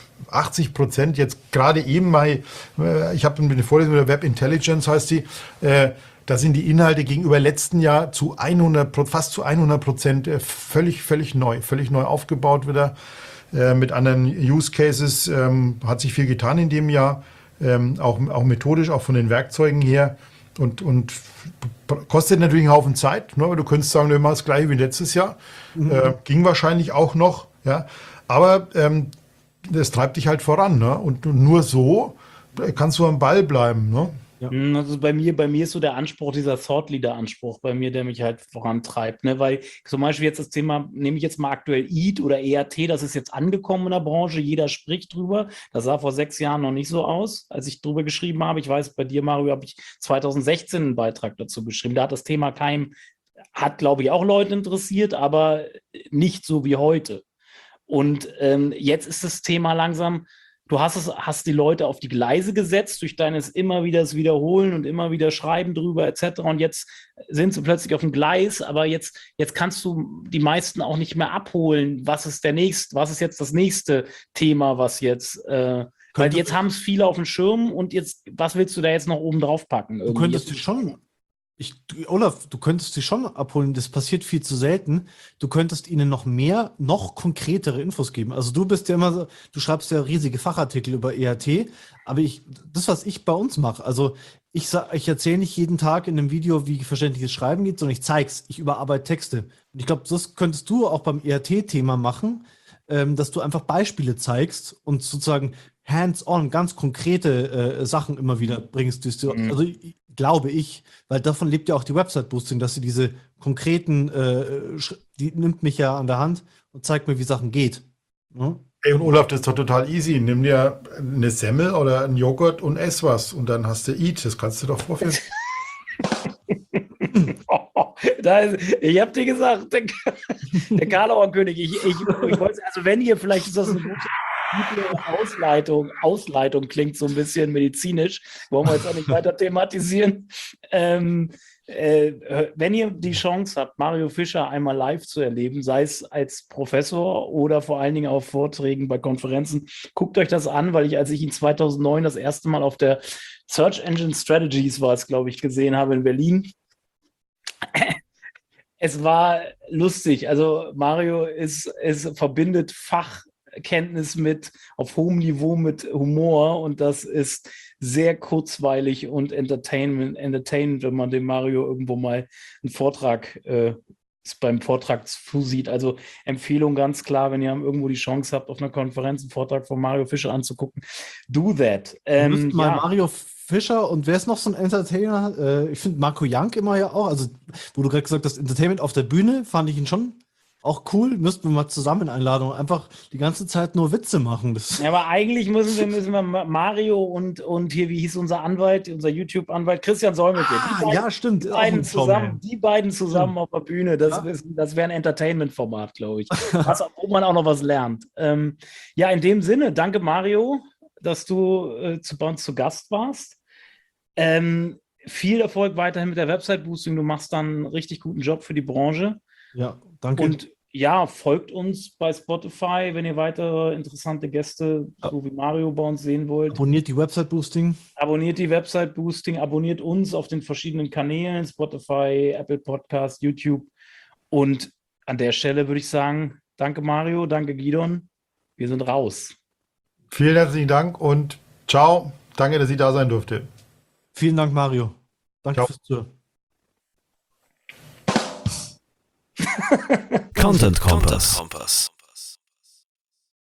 Speaker 3: 80% jetzt gerade eben ich habe eine Vorlesung mit der Web Intelligence, heißt die, da sind die Inhalte gegenüber letzten Jahr fast zu 100% völlig neu aufgebaut wieder, mit anderen Use Cases, hat sich viel getan in dem Jahr, auch methodisch, auch von den Werkzeugen her und kostet natürlich einen Haufen Zeit, ne, aber du könntest sagen, wir machen das gleiche wie letztes Jahr, ging wahrscheinlich auch noch, ja, aber das treibt dich halt voran, ne, und nur so kannst du am Ball bleiben, ne.
Speaker 4: Ja. Also bei mir ist so der Anspruch, dieser Thought Leader-Anspruch bei mir, der mich halt vorantreibt. Ne? Weil zum Beispiel jetzt das Thema, nehme ich jetzt mal aktuell EAT oder ERT, das ist jetzt angekommen in der Branche, jeder spricht drüber. Das sah vor 6 Jahren noch nicht so aus, als ich drüber geschrieben habe. Ich weiß, bei dir, Mario, habe ich 2016 einen Beitrag dazu geschrieben. Da hat das Thema hat, glaube ich, auch Leute interessiert, aber nicht so wie heute. Und jetzt ist das Thema langsam. Du hast die Leute auf die Gleise gesetzt durch deines immer wieder das Wiederholen und immer wieder Schreiben drüber etc. Und jetzt sind sie plötzlich auf dem Gleis, aber jetzt kannst du die meisten auch nicht mehr abholen. Was ist jetzt das nächste Thema, was jetzt, weil jetzt haben es viele auf dem Schirm und jetzt, was willst du da jetzt noch oben drauf packen?
Speaker 2: Du könntest Olaf, du könntest sie schon abholen, das passiert viel zu selten. Du könntest ihnen noch konkretere Infos geben. Also du bist ja immer so, du schreibst ja riesige Fachartikel über ERT, aber das, was ich bei uns mache, also ich erzähle nicht jeden Tag in einem Video, wie verständliches Schreiben geht, sondern ich zeig's, ich überarbeite Texte. Und ich glaube, das könntest du auch beim ERT-Thema machen, dass du einfach Beispiele zeigst und sozusagen hands-on, ganz konkrete Sachen immer wieder bringst. Also glaube ich, weil davon lebt ja auch die Website-Boosting, dass sie diese konkreten, die nimmt mich ja an der Hand und zeigt mir, wie Sachen geht. Ja?
Speaker 3: Hey, und Olaf, das ist doch total easy. Nimm dir eine Semmel oder einen Joghurt und ess was und dann hast du Eat. Das kannst du doch vorführen.
Speaker 4: Ich habe dir gesagt, der Karlauer König, ich wollte, also wenn ihr, vielleicht ist das eine gute Ausleitung klingt so ein bisschen medizinisch, wollen wir jetzt auch nicht weiter thematisieren. Wenn ihr die Chance habt, Mario Fischer einmal live zu erleben, sei es als Professor oder vor allen Dingen auf Vorträgen bei Konferenzen, guckt euch das an, weil als ich ihn 2009 das erste Mal auf der Search Engine Strategies glaube ich, gesehen habe in Berlin. Es war lustig. Also Mario verbindet Fachkenntnis auf hohem Niveau mit Humor und das ist sehr kurzweilig und entertainend, wenn man dem Mario irgendwo mal einen Vortrag beim Vortrag zusieht. Also Empfehlung ganz klar, wenn ihr irgendwo die Chance habt, auf einer Konferenz einen Vortrag von Mario Fischer anzugucken, do that.
Speaker 2: Mal Mario Fischer und wer ist noch so ein Entertainer? Ich finde Marco Jank immer ja auch, also wo du gerade gesagt hast, Entertainment auf der Bühne, fand ich ihn schon auch cool. Müssten wir mal zusammen in Einladung einfach die ganze Zeit nur Witze machen.
Speaker 4: Ja, aber eigentlich müssen wir Mario und hier, wie hieß unser Anwalt, unser YouTube-Anwalt, Christian Solmecke.
Speaker 2: Ja, stimmt.
Speaker 4: Die beiden zusammen auf der Bühne, das wäre ein Entertainment-Format, glaube ich. Wo man auch noch was lernt. Ja, in dem Sinne, danke Mario, dass du bei uns zu Gast warst. Viel Erfolg weiterhin mit der Website-Boosting. Du machst dann einen richtig guten Job für die Branche.
Speaker 2: Ja, danke.
Speaker 4: Und ja, folgt uns bei Spotify, wenn ihr weitere interessante Gäste, so wie Mario, bei uns sehen wollt.
Speaker 2: Abonniert die Website-Boosting.
Speaker 4: Abonniert die Website-Boosting, abonniert uns auf den verschiedenen Kanälen, Spotify, Apple Podcast, YouTube. Und an der Stelle würde ich sagen, danke Mario, danke Gidon. Wir sind raus.
Speaker 3: Vielen herzlichen Dank und ciao. Danke, dass ich da sein durfte.
Speaker 2: Vielen Dank, Mario. Danke
Speaker 3: Ciao.
Speaker 2: fürs Zuhören.
Speaker 1: Content Kompass.